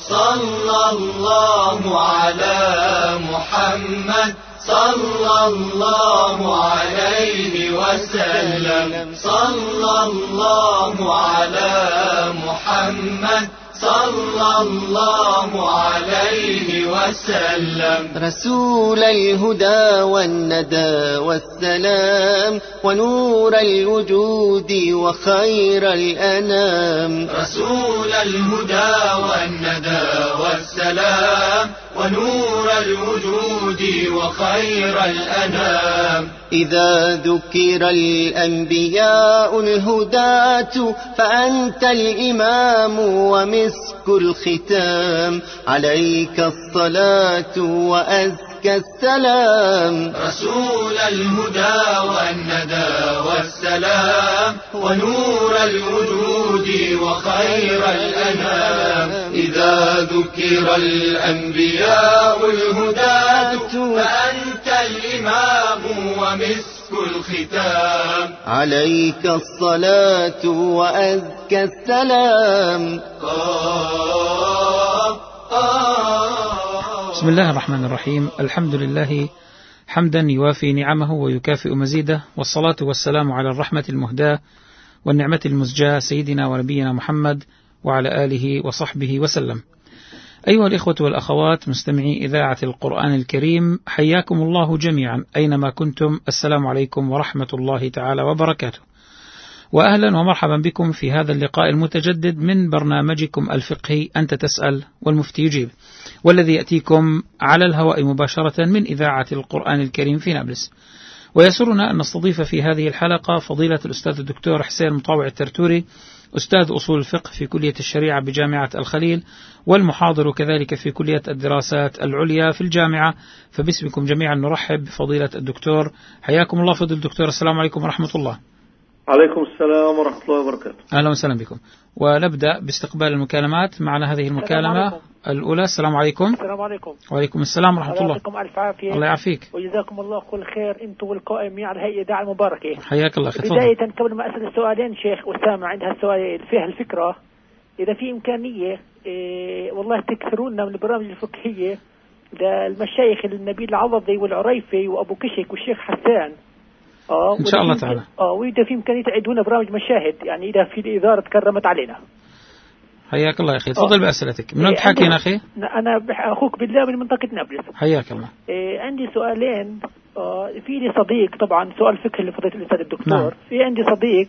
صلى الله على محمد صلى الله عليه وسلم صلى الله على محمد صلى الله عليه وسلم. رسول الهدى والندى والسلام ونور الوجود وخير الأنام. رسول الهدى والندى والسلام ونور الوجود وخير الأنام. إذا ذكر الأنبياء الهداة فأنت الإمام ومسك الختام. عليك الصلاة وأزكى السلام. رسول الهدى والندى والسلام ونور الوجود وخير الأنام. إذا ذكر الأنبياء الهداة فأنت الإمام ومسك الختام. عليك الصلاة وأزكى السلام. بسم الله الرحمن الرحيم. الحمد لله حمدا يوافي نعمه ويكافئ مزيده، والصلاة والسلام على الرحمة المهداة والنعمة المزجاة سيدنا ونبينا محمد وعلى آله وصحبه وسلم. أيها الإخوة والأخوات مستمعي إذاعة القرآن الكريم، حياكم الله جميعا أينما كنتم. السلام عليكم ورحمة الله تعالى وبركاته، وأهلا ومرحبا بكم في هذا اللقاء المتجدد من برنامجكم الفقهي أنت تسأل والمفتي يجيب، والذي يأتيكم على الهواء مباشرة من إذاعة القرآن الكريم في نابلس. ويسرنا أن نستضيف في هذه الحلقة فضيلة الأستاذ الدكتور حسين مطاوع الترتوري، أستاذ أصول الفقه في كلية الشريعة بجامعة الخليل، والمحاضر كذلك في كلية الدراسات العليا في الجامعة. فباسمكم جميعا نرحب بفضيلة الدكتور. حياكم الله فضيلة الدكتور. السلام عليكم ورحمة الله. عليكم السلام ورحمة الله وبركاته. أهلا وسهلا بكم، ونبدأ باستقبال المكالمات. معنا هذه المكالمة الأولى. السلام عليكم. السلام عليكم. وعليكم السلام ورحمة الله. يعطيكم ألف عافية. الله يعافيك وجزاكم الله كل خير أنتم والقائمين على هيئة الإذاعة المباركة. حياك الله. بداية قبل ما أسأل السؤالين شيخ أسامة عندها السؤال فيها الفكرة، إذا في إمكانية والله تكثرونا من البرامج الفقهية للمشايخ النبيل العوضي والعريفي وأبو كشك والشيخ حسان إن شاء الله تعالى. وإذا في إمكانية تعيدونا برامج مشاهد، يعني إذا في الإدارة تكرمت علينا. حياك الله يا أخي. تفضل بأسئلتك. من وين تحكينا أخي؟ أنا أخوك بالله من منطقة نابلس. حياك الله. عندي سؤالين. في لي صديق، طبعا سؤال فقهي لفضيلة الأستاذ الدكتور. نعم. في عندي صديق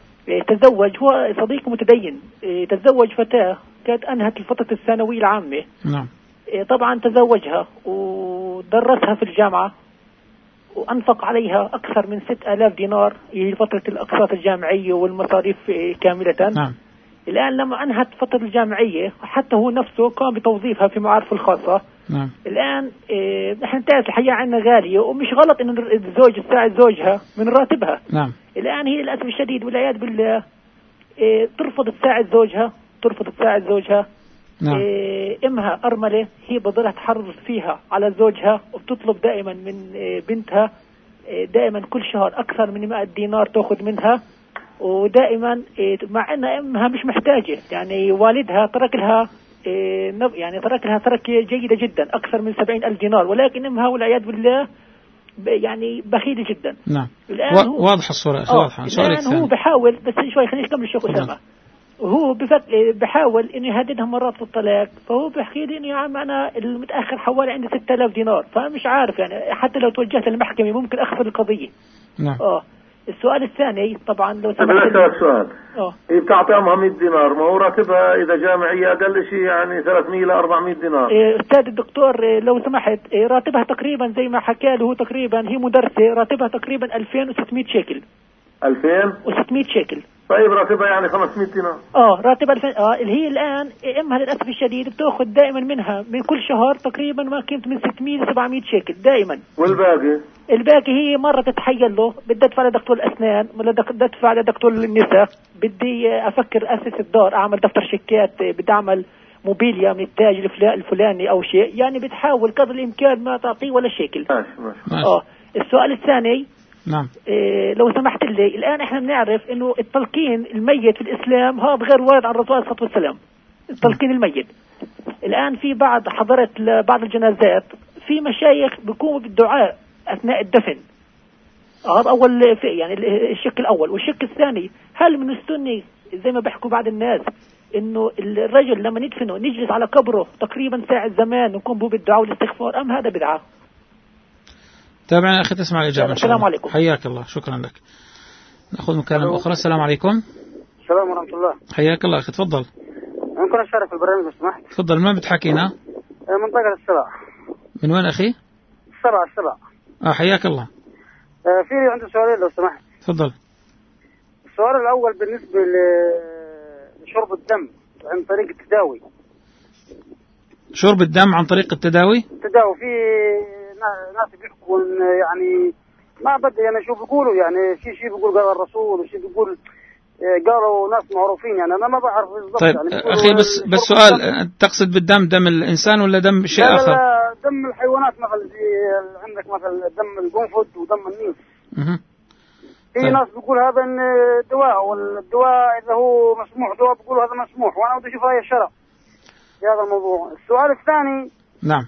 تزوج، هو صديق متدين، تزوج فتاة كانت أنهت الفترة الثانوية العامة. نعم. طبعا تزوجها ودرسها في الجامعة وأنفق عليها أكثر من 6000 دينار هي فترة الأقساط الجامعية والمصاريف كاملة. نعم. الآن لما أنهت فترة الجامعية حتى هو نفسه قام بتوظيفها في معارف الخاصة. نعم. الآن نحن تعرف الحياة عندنا غالية، ومش غلط إن الزوج تساعد زوجها من راتبها. نعم. الآن هي للأسف الشديد والعياذ بالله ترفض تساعد زوجها. نعم. امها أرملة، هي بضلها تحرض فيها على زوجها وبتطلب دائما من بنتها دائما كل شهر أكثر من 100 دينار تأخذ منها، ودائما مع أن امها مش محتاجة، يعني والدها ترك لها تركة جيدة جدا أكثر من 70,000 دينار، ولكن امها والعياذ بالله يعني بخيلة جدا. نعم. واضح الصورة. واضحة. الآن هو بحاول، بس شوي خليني أكمل الشيخ أسامة. وهو بحاول إنه يهددها مرات في الطلاق، فهو بحكي لي إنه يا عم أنا المتأخر حوالي عندي 6000 دينار، فمش عارف يعني حتى لو توجهت للمحكمة ممكن أخسر القضية. نعم. السؤال الثاني طبعا لو سمحت سؤال. هي بتعطي أمها 100 دينار، ما هو راتبها إذا جامعية أقل شيء يعني 300 إلى 400 دينار. أستاذ الدكتور لو سمحت، راتبها تقريبا زي ما حكى له تقريبا، هي مدرسة راتبها تقريبا 2600 شيكل. 2600 شيكل. طيب راتبها يعني 500 دينار. راتبها اللي هي الآن امها للأسف الشديد بتاخذ دائما منها من كل شهر تقريبا ما كنت من 600 ل 700 شيكل دائما. الباقي هي مرة تتحيل له بدي ادفع لدكتور الأسنان، بدي ادفع لدكتور النساء، بدي أفكر أسس الدار، أعمل دفتر شيكات، بدي أعمل موبيليا من التاج الفلاني أو شيء، يعني بتحاول قدر الإمكان ما تعطيه ولا شيكل. السؤال الثاني. نعم. لو سمحت لي، الآن احنا بنعرف انه التلقين الميت في الإسلام هذا غير وارد عن الرسول صلى الله عليه وسلم. التلقين الميت الآن في بعض حضرت بعض الجنازات في مشايخ بيقوموا بالدعاء أثناء الدفن. هذا أول يعني الشق الأول. والشق الثاني، هل من السنة زي ما بيحكوا بعض الناس إنه الرجل لما ندفنه نجلس على قبره تقريبا ساعة زمان ونقوم به بالدعاء والاستغفار، أم هذا بدعة؟ تابعنا أخي تسمع الإجابة إن شاء الله. السلام عليكم. حياك الله، شكرا لك. نأخذ مكالمة أخرى. السلام عليكم. السلام ورحمة الله. حياك الله أخي، تفضل. ممكن أشارك في البرنامج لو سمحت؟ تفضل. من بتحكينا؟ منطقة السبع. من وين أخي؟ السبع. حياك الله. في عندي سؤالين لو سمحت. تفضل. السؤال الأول بالنسبة لشرب الدم عن طريق التداوي. شرب الدم عن طريق التداوي؟ في ناس بيحكوا يعني ما بدي أنا شو بيقولوا، يعني شيء بيقول قال الرسول وشيء بيقول قالوا ناس معروفين، يعني أنا ما بعرف بالضبط. طيب يعني أخي بس سؤال، تقصد بالدم دم الإنسان ولا دم شيء آخر؟ لا دم الحيوانات، مثلا عندك مثلا دم القنفذ ودم النيس. في طيب. ناس بيقول هذا دواء، والدواء إذا هو مسموح دواء بيقولوا هذا مسموح، وأنا بدي أشوف رأي الشرع في هذا الموضوع. السؤال الثاني، نعم،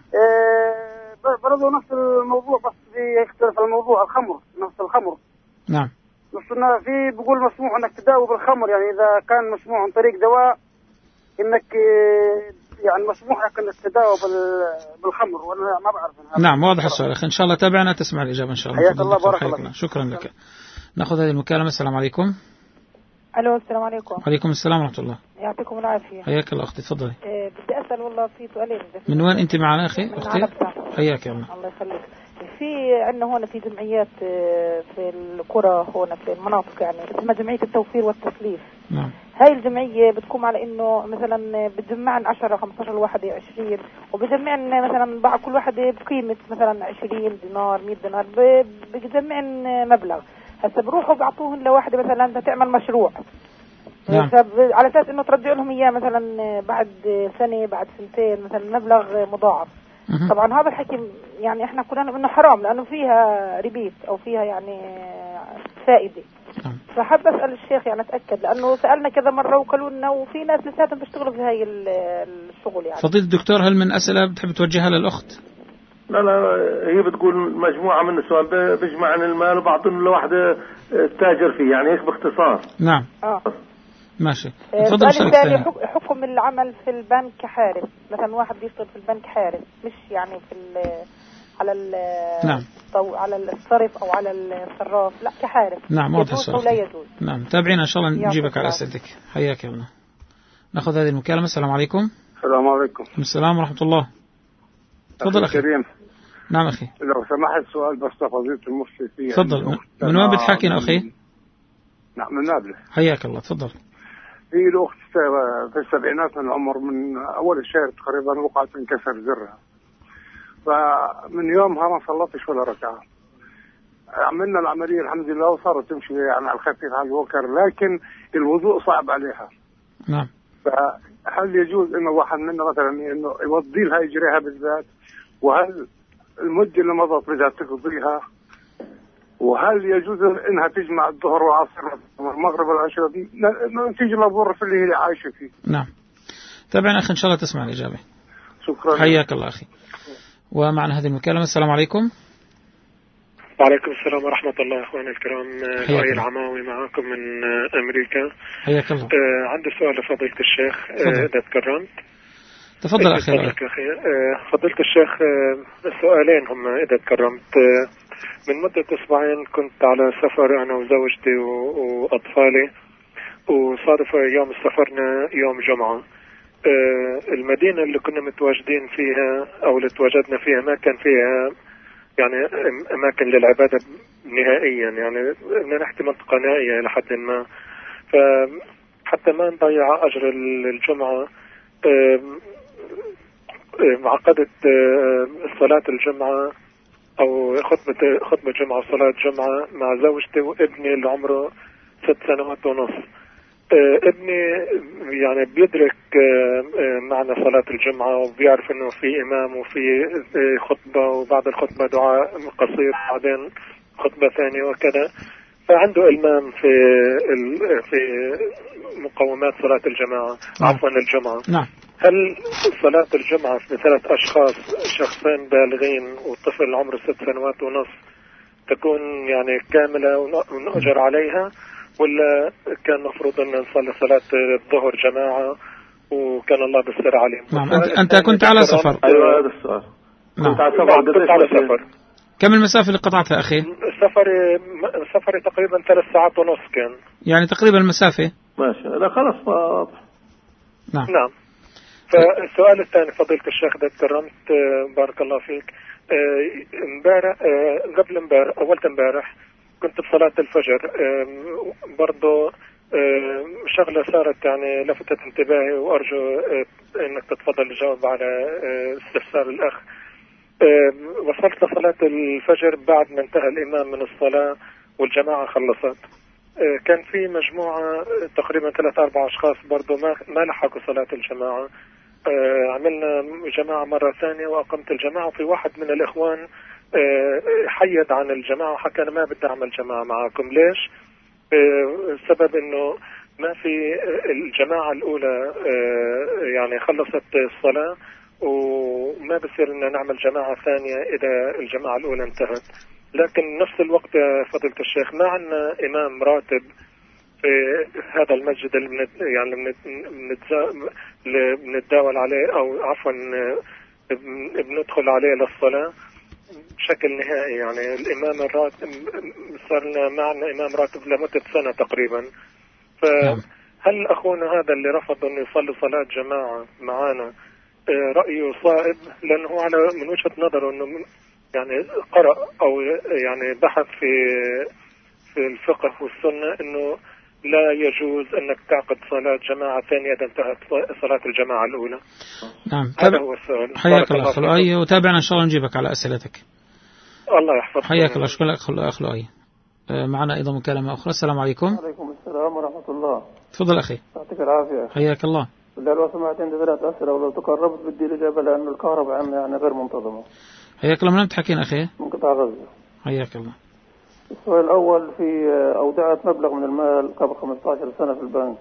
برضو نفس الموضوع بس يختلف الموضوع. الخمر، نفس الخمر. نعم. بس في بيقول مسموح انك تداوي بالخمر، يعني اذا كان مسموح عن طريق دواء انك يعني مسموح لك انك تداوي بالخمر، وانا ما بعرف. نعم، واضح السؤال اخي. ان شاء الله تابعنا تسمع الاجابه ان شاء الله. حياك الله، بارك الله. شكرا لك. ناخذ هذه المكالمه. السلام عليكم. الو، السلام عليكم. وعليكم السلام ورحمه الله. يعطيكم العافيه. حياك الله اختي، تفضلي. بدي اسال والله في سؤالين. من وين انت معنا اخي اختي؟ حياك الله. الله يخليك. في عندنا هون في جمعيات في القرى هون في المناطق، يعني اسمها جمعية التوفير والتسليف. نعم. هاي الجمعية بتقوم على انه مثلا بتجمعن 10 15 واحد 20، وبجمعن مثلا بعد كل واحد بقيمة مثلا 20 دينار 100 دينار، بجمعن مبلغ. هسه بروحوا بيعطوهن لواحدة مثلا بدها تعمل مشروع. نعم. على اساس انه ترجع لهم اياه مثلا بعد سنة بعد سنتين مثلا مبلغ مضاعف. طبعا هذا الحكي يعني احنا كلنا انه حرام، لانه فيها ريبيت او فيها يعني فائده. فحب اسال الشيخ يعني اتاكد، لانه سالنا كذا مره وقالوا لنا وفي ناس لساتهم بيشتغلوا في هاي الشغل. يعني فضيلة الدكتور، هل من اسئله بتحب توجهها للاخت؟ لا هي بتقول مجموعه من السؤال بيجمع عن المال وبعطيهم لوحده تاجر فيه، يعني هيك باختصار. نعم. ماشي. تفضل. السؤال الثاني، حكم العمل في البنك حارس. مثلا واحد بيشتغل في البنك حارس، مش يعني في نعم. على الصرف او على الصراف، لا كحارس. نعم، واضح السؤال. لا يجوز. نعم، تابعينا ان شاء الله نجيبك على اسئلتك. حياك الله. ناخذ هذه المكالمه. السلام عليكم. السلام عليكم. السلام ورحمه الله. تفضل اخي كريم. نعم اخي. لو سمحت سؤال بس لفضيلة المفتي فيه. تفضل. من وين بتحكينا اخي؟ نعم، من نابلس. حياك الله، تفضل. في الأخت في السبعينات من العمر، من أول الشهر تقريبا وقعت انكسر زرها، فمن يومها ما صلتش ولا ركعة. عملنا العملية الحمد لله وصارت تمشي يعني على الخفيف على الوكر، لكن الوضوء صعب عليها. نعم. فهل يجوز إنه واحد منا مثلا إنه يوضي لها يجريها بالذات؟ وهل المدة اللي مضت بدها تقضيها؟ وهل يجوز انها تجمع الظهر والعصر والمغرب والعشاء دي نتيجة للظروف اللي هي عايشة فيه؟ نعم. طبعا اخي ان شاء الله تسمع الاجابة. شكرا. حياك الله اخي. ومعنا هذه المكالمة. السلام عليكم. وعليكم السلام ورحمة الله اخواني الكرام. لؤي العماوي معاكم من امريكا. حياك الله. عندي سؤال لفضيلة الشيخ اذا تكرمت. تفضل اخي. فضيلة الشيخ، سؤالين هم اذا تكرمت. من مدة أسبوعين كنت على سفر أنا وزوجتي وأطفالي، وصادف يوم سفرنا يوم جمعة. المدينة اللي كنا متواجدين فيها أو اللي تواجدنا فيها ما كان فيها يعني أماكن للعبادة نهائيا، يعني بدنا نحكي منطقة نائية إلى حد ما. فحتى ما نضيع أجر الجمعة عقدت صلاة الجمعة أو خطبة جمعة وصلاة جمعة مع زوجتي وابني اللي عمره 6 سنوات ونص. ابني يعني بيدرك معنى صلاة الجمعة وبيعرف إنه في إمام وفي خطبة وبعد الخطبة دعاء قصير بعدين خطبة ثانية وكذا، فعنده إلمام في مقومات صلاة الجماعة. عفوا الجمعة. نعم. هل صلاة الجمعة في 3 أشخاص، شخصين بالغين وطفل عمره 6 سنوات ونص، تكون يعني كاملة ونؤجر عليها، ولا كان مفروض أن نصلي صلاة الظهر جماعة وكان الله بالسر عليهم؟ نعم. أنت كنت على سفر. أيوة هذا السؤال. نعم. كنت على سفر. كم المسافة اللي قطعتها أخي؟ سفري تقريبا 3 ساعات ونص كان. يعني تقريبا المسافة. ماشي. لا خلاص واضح. نعم. فالسؤال الثاني فضيلة الشيخ إذا كرمت، بارك الله فيك، امبارح قبل امبارح أولت امبارح كنت بصلاة الفجر، برضو شغلة صارت يعني لفتت انتباهي، وأرجو أنك تتفضل الجواب على استفسار الأخ. وصلت لصلاة الفجر بعد ما انتهى الإمام من الصلاة والجماعة خلصت. كان في مجموعة تقريبا 3-4 أشخاص برضو ما لحقوا صلاة الجماعة. عملنا جماعة مرة ثانية وأقمت الجماعة، وفي واحد من الإخوان حيد عن الجماعة وحكى أنا ما بدي أعمل جماعة معكم. ليش؟ السبب إنه ما في الجماعة الأولى يعني خلصت الصلاة، وما بصير إن نعمل جماعة ثانية إذا الجماعة الأولى انتهت. لكن نفس الوقت يا فضيلة الشيخ ما عندنا إمام راتب في هذا المسجد اللي بنتداول عليه، أو عفوا بندخل عليه للصلاة بشكل نهائي. يعني الإمام الراتب صار لنا معنا إمام راتب لمدة سنة تقريبا. فهل أخونا هذا اللي رفض أن يصلي صلاة جماعة معنا رأيه صائب؟ لأنه هو على من وجهة نظره أنه يعني قرأ أو يعني بحث في الفقه والسنة أنه لا يجوز أنك تعقد صلاة جماعة ثانية إذا انتهت صلاة الجماعة الأولى. نعم. هذا هو السؤال. حياك الله أخ لؤي، وتابعنا إن شاء الله نجيبك على أسئلتك. الله يحفظك. حياك الله. شكرا أخ لؤي. معنا أيضا مكالمة أخرى. السلام عليكم. وعليكم السلام ورحمة الله. تفضل أخي. يعطيك العافية. حياك الله. بالله لو سمعت عندي 3 أسئلة، ولو تقربت بدي الإجابة لأن الكهرباء عندنا يعني غير منتظمة. حياك الله. من أين تحكين أخي؟ من قطاع غزة. حياك الله. السؤال الأول، في أودعت مبلغ من المال قبل 15 سنة في البنك،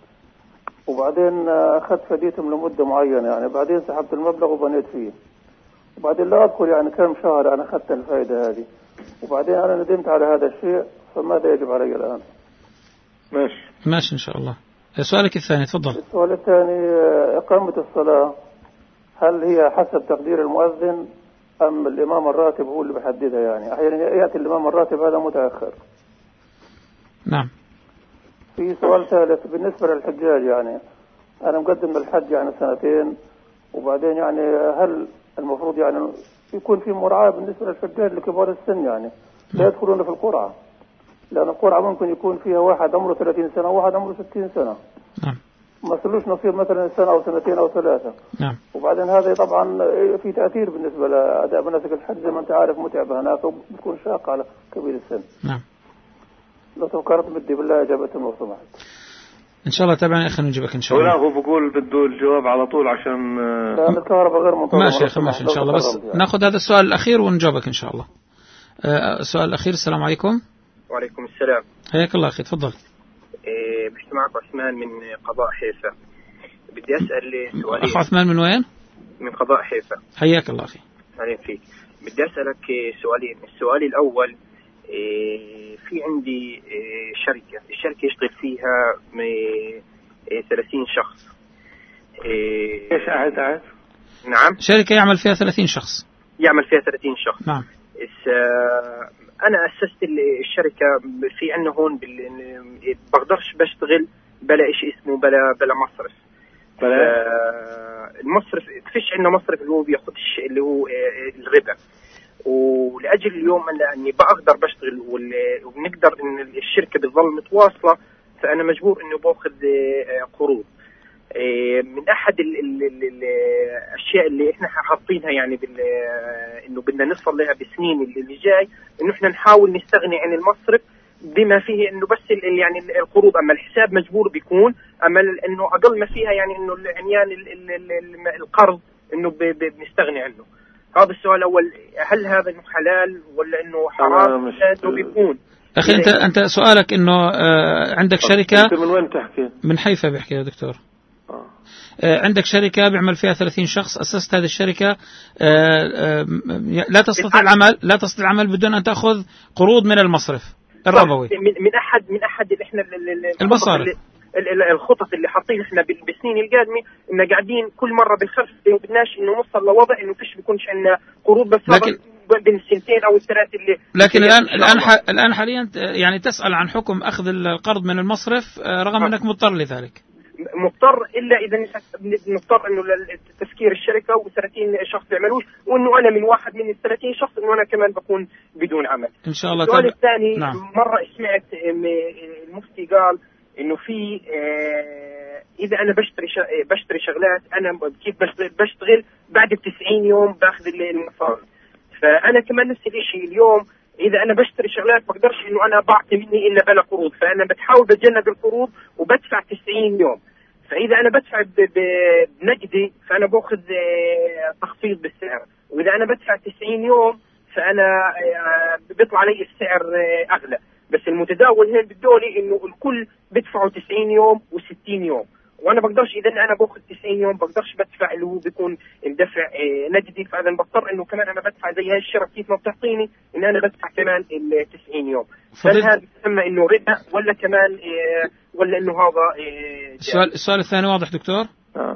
وبعدين أخذت فديتهم لمدة معينة، يعني بعدين سحبت المبلغ وبنيت فيه، وبعدين لا أذكر يعني كم شهر أنا أخذت الفائدة هذه، وبعدين أنا ندمت على هذا الشيء، فماذا يجب علي الآن؟ ماشي إن شاء الله. سؤالك الثاني تفضل. السؤال الثاني، إقامة الصلاة هل هي حسب تقدير المؤذن أم الإمام الراتب هو اللي بحددها؟ يعني أحيانا يأتي الإمام الراتب هذا متأخر. نعم. في سؤال ثالث بالنسبة للحجاج، يعني أنا مقدم للحج يعني 2 سنين، وبعدين يعني هل المفروض يعني يكون في مراعاة بالنسبة للحجاج لكبار السن، يعني لا يدخلون في القرعة، لأن القرعة ممكن يكون فيها واحد عمره 30 سنة وواحد عمره 60 سنة. نعم. ما صلوش نصيب مثلا 1 أو 2 أو 3. نعم. وبعدين هذا طبعا في تأثير بالنسبة لأداء مناسك الحج، زي ما أنت عارف متعبة هناك وبتكون شاقة على كبير السن. نعم. لو تفكرت بدي بالله إجابة لو سمحت. إن شاء الله تابعنا أخي نجيبك إن شاء الله. ولا هو بقول بده الجواب على طول عشان لأن الكهرباء غير منتظمة. ماشي أخي ماشي إن شاء الله، بس يعني نأخذ هذا السؤال الأخير ونجاوبك إن شاء الله. السؤال الأخير. السلام عليكم. وعليكم السلام. حياك الله أخي تفضل. بحكي معك عثمان من قضاء حيفا. بدي أسأل سؤالين. أخ عثمان من وين؟ من قضاء حيفا. حياك الله أخي. أهلا فيك. بدي أسألك سؤالين. السؤال الأول، في عندي شركة، الشركة يشتغل فيها 30 شخص. ايش قاعد؟ نعم. شركة يعمل فيها 30 شخص. يعمل فيها 30 شخص. نعم. أنا أسست الشركة في عنا هون بقدرش بشتغل بلا إشي اسمه بلا مصرف. المصرف فيش عندنا مصرف اللي هو بياخدش اللي هو الربا، ولأجل اليوم أني بقدر بشتغل وبنقدر إن الشركة بتظل متواصلة، فأنا مجبور إنه باخذ قروض. من أحد الأشياء اللي إحنا حاطينها يعني إنه بدنا نصل لها بالسنين اللي جاي، إنه إحنا نحاول نستغني عن المصرف بما فيه إنه بس يعني القروض، أما الحساب مجبور بيكون، أما إنه أقل ما فيها يعني إنه العنيان القرض إنه بنستغني عنه. هذا السؤال الأول، هل هذا إنه حلال ولا إنه حرام؟ إنه بيكون أخي أنت سؤالك إنه عندك شركة. أنت من وين تحكي؟ من حيفا بيحكي يا دكتور. عندك شركة بيعمل فيها 30 شخص، أسست هذه الشركة، لا تستطيع العمل بدون أن تأخذ قروض من المصرف الربوي من أحد اللي احنا المصارف. الخطط اللي حاطين احنا بالسنين القادمه ان قاعدين كل مره بنخفف وبدناش انه نوصل لوضع انه فيش بيكونش عندنا قروض، بس بين السنتين او الثلاث اللي لكن الان حاليا يعني تسأل عن حكم اخذ القرض من المصرف رغم انك مضطر لذلك. مضطر الا اذا نضطر انه لتسكير الشركه و30 شخص يعملوش، وانه انا من واحد من ال30 شخص انه انا كمان بكون بدون عمل ان شاء الله. السؤال الثاني، نعم. مره سمعت المفتي قال انه في اذا انا بشتري شغلات، انا كيف بشتغل بعد 90 يوم باخذ المصاري. فانا كمان نفس الشيء اليوم اذا انا بشتري شغلات بقدرش انه انا بعطي مني الا بلا قروض، فانا بتحاول بتجنب القروض وبدفع 90 يوم. فاذا انا بدفع بنقدي فانا باخذ تخفيض بالسعر، واذا انا بدفع 90 يوم فانا بيطلع علي السعر اغلى. بس المتداول هنا بالدولي انه الكل بدفعوا 90 يوم و60 يوم، وانا بقدرش اذا انا باخذ 90 يوم بقدرش بدفع اللي هو بيكون مدفع نقدي، فاذا بضطر انه كمان انا بدفع زي هاي الشركه كيف ما بتعطيني ان انا بدفع كمان ال 90 يوم. هل هذا يسمى انه ربا ولا كمان ولا انه هذا السؤال الثاني واضح دكتور؟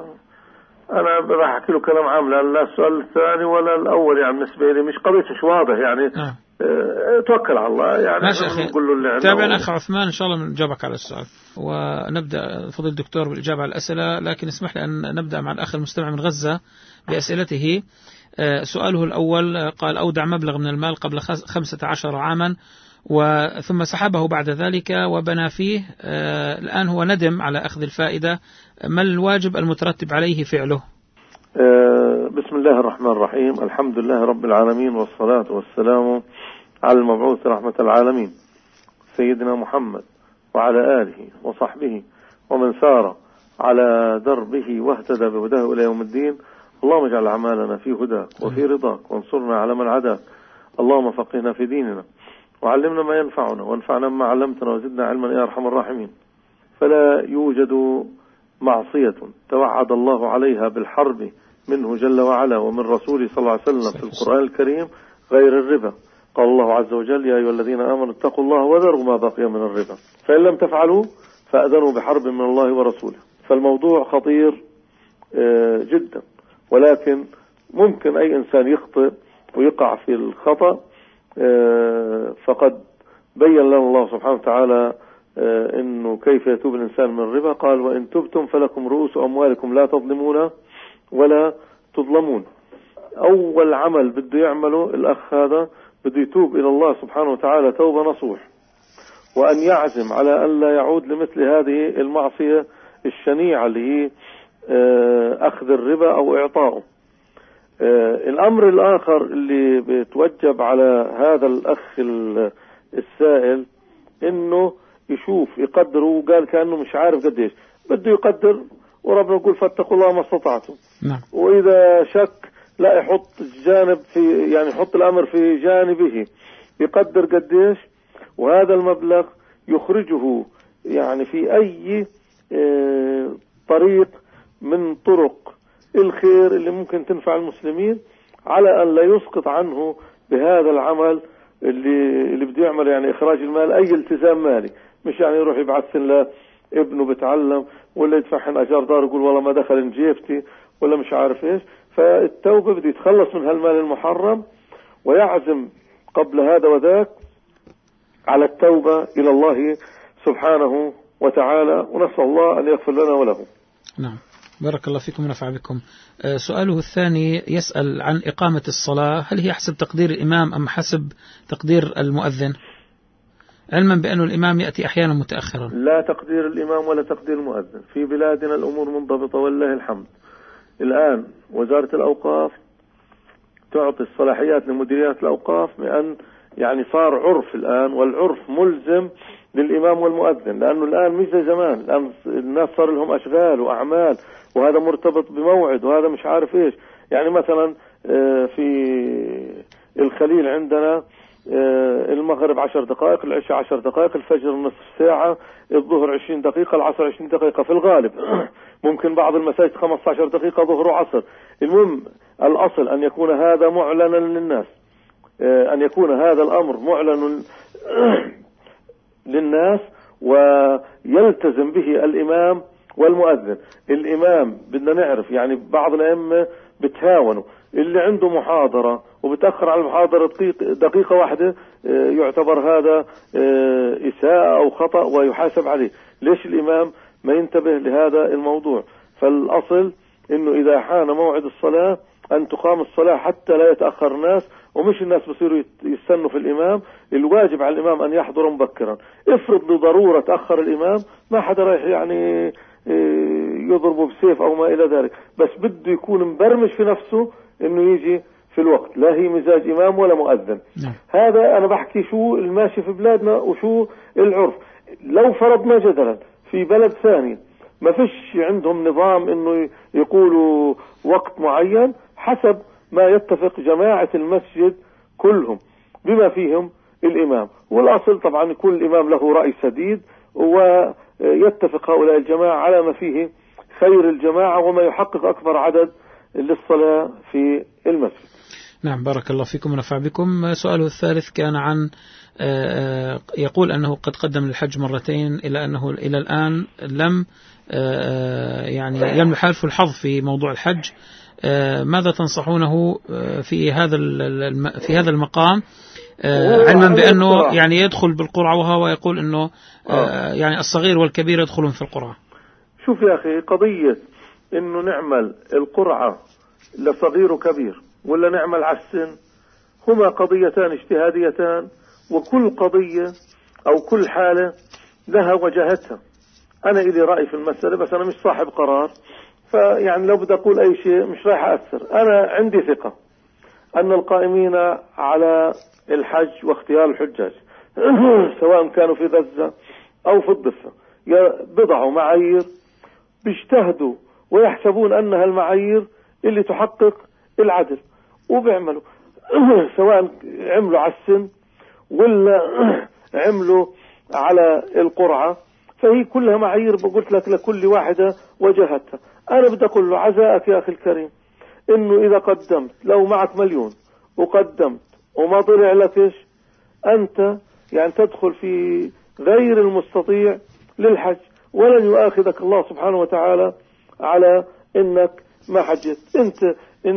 انا راح احكي له كلام عام، لا السؤال الثاني ولا الاول يعني بالنسبه لي مش قضيه مش واضح يعني. توكل على الله يعني. ماشي أخي، تابعنا أخ عثمان إن شاء الله نجاوبك على السؤال، ونبدأ فضل الدكتور بالإجابة على الأسئلة. لكن اسمح لي أن نبدأ مع الأخ المستمع من غزة بأسئلته. سؤاله الأول قال: أودع مبلغ من المال قبل 15 عاما ثم سحبه بعد ذلك وبنى فيه، الآن هو ندم على أخذ الفائدة، ما الواجب المترتب عليه فعله؟ بسم الله الرحمن الرحيم، الحمد لله رب العالمين، والصلاة والسلام على المبعوث رحمة العالمين سيدنا محمد وعلى آله وصحبه ومن سار على دربه واهتدى بهداه إلى يوم الدين. اللهم اجعل أعمالنا في هداك وفي رضاك، وانصرنا على من عداك. اللهم فقهنا في ديننا وعلمنا ما ينفعنا وانفعنا ما علمتنا وزدنا علما يا أرحم الراحمين. فلا يوجد معصية توعد الله عليها بالحرب منه جل وعلا ومن رسوله صلى الله عليه وسلم في القرآن الكريم غير الربا. قال الله عز وجل: يا أيها الذين آمنوا اتقوا الله وذروا ما بقي من الربا فإن لم تفعلوا فأذنوا بحرب من الله ورسوله. فالموضوع خطير جدا، ولكن ممكن أي إنسان يخطئ ويقع في الخطأ. فقد بين لنا الله سبحانه وتعالى إنه كيف يتوب الإنسان من الربا. قال: وإن تبتم فلكم رؤوس أموالكم لا تظلمون ولا تظلمون. أول عمل بده يعمله الأخ هذا بده يتوب إلى الله سبحانه وتعالى توبة نصوح، وأن يعزم على أن لا يعود لمثل هذه المعصية الشنيعة اللي هي أخذ الربا أو إعطائه. الأمر الآخر اللي بتوجب على هذا الأخ السائل إنه يشوف يقدر، وقال كأنه مش عارف قديش بده يقدر، وربنا يقول: فاتقوا الله ما استطعتم. نعم. وإذا شك لا يحط الجانب في يعني يحط الأمر في جانبه، يقدر قديش، وهذا المبلغ يخرجه يعني في أي طريق من طرق الخير اللي ممكن تنفع المسلمين، على أن لا يسقط عنه بهذا العمل اللي بده يعمل يعني إخراج المال أي التزام مالي. مش يعني يروح يبعث له ابنه بتعلم ولا يدفعن أجار دار يقول والله ما دخل جيبتي ولا مش عارف إيش. فالتوبة بده يتخلص من هالمال المحرم ويعزم قبل هذا وذاك على التوبة إلى الله سبحانه وتعالى، ونسأل الله أن يغفر لنا وله. نعم، بارك الله فيكم ونفع بكم. سؤاله الثاني يسأل عن إقامة الصلاة، هل هي حسب تقدير الإمام أم حسب تقدير المؤذن، علما بأن الإمام يأتي أحيانا متأخرا؟ لا تقدير الإمام ولا تقدير المؤذن، في بلادنا الأمور منضبطة والله الحمد. الآن وزارة الأوقاف تعطي الصلاحيات لمديريات الأوقاف، بأن يعني صار عرف الآن، والعرف ملزم للإمام والمؤذن، لأنه الآن مش زي زمان. الآن الناس صار لهم أشغال وأعمال، وهذا مرتبط بموعد وهذا مش عارف إيش. يعني مثلا في الخليل عندنا المغرب 10 دقائق، العشاء 10 دقائق، الفجر نصف ساعة، الظهر 20 دقيقة، العصر 20 دقيقة في الغالب. ممكن بعض المساجد 15 دقيقة ظهر وعصر. المهم الأصل أن يكون هذا معلنا للناس، أن يكون هذا الأمر معلن للناس ويلتزم به الإمام والمؤذن. الإمام بدنا نعرف يعني بعض الأئمة بتهاونوا، اللي عنده محاضرة وبتأخر على المحاضرة دقيقة واحدة يعتبر هذا إساءة أو خطأ ويحاسب عليه. ليش الإمام ما ينتبه لهذا الموضوع؟ فالأصل إنه إذا حان موعد الصلاة أن تقام الصلاة حتى لا يتأخر الناس، ومش الناس بصيروا يستنوا في الإمام. الواجب على الإمام أن يحضر مبكرا. افرض لضرورة تأخر الإمام، ما حدا رايح يعني يضربه بسيف أو ما إلى ذلك، بس بده يكون مبرمج في نفسه إنه يجي في الوقت، لا هي مزاج إمام ولا مؤذن. هذا أنا بحكي شو الماشي في بلادنا وشو العرف. لو فرضنا جدلا في بلد ثاني ما فيش عندهم نظام إنه يقولوا وقت معين، حسب ما يتفق جماعة المسجد كلهم بما فيهم الإمام. والأصل طبعا يكون الإمام له رأي سديد ويتفق هؤلاء الجماعة على ما فيه خير الجماعة وما يحقق أكبر عدد للصلاة في المسجد. نعم، بارك الله فيكم ونفع بكم. سؤاله الثالث كان عن يقول أنه قد قدم للحج مرتين إلى أنه إلى الآن لم يعني يمنح حالف الحظ في موضوع الحج. ماذا تنصحونه في هذا المقام، علما بأنه يعني يدخل بالقرعة وهو يقول أنه يعني الصغير والكبير يدخلون في القرعة؟ شوف يا أخي، قضية أنه نعمل القرعة لصغير وكبير ولا نعمل على السن هما قضيتان اجتهاديتان، وكل قضية أو كل حالة لها وجهتها. أنا إلي رأي في المسألة بس أنا مش صاحب قرار، فيعني لو بدي أقول أي شيء مش رايح أأثر. أنا عندي ثقة أن القائمين على الحج واختيار الحجاج سواء كانوا في غزة أو في الضفة بضعوا معايير، بيجتهدوا ويحسبون أنها المعايير اللي تحقق العدل وبيعملوا سواء عملوا على السن ولا عملوا على القرعة، فهي كلها معايير قلت لك لكل واحدة وجهتها. أنا بدي أقول له عزاءك يا أخي الكريم إنه إذا قدمت لو معك 1,000,000 وقدمت وما طلع لكش، أنت يعني تدخل في غير المستطيع للحج، ولن يؤاخذك الله سبحانه وتعالى على إنك ما حجت. أنت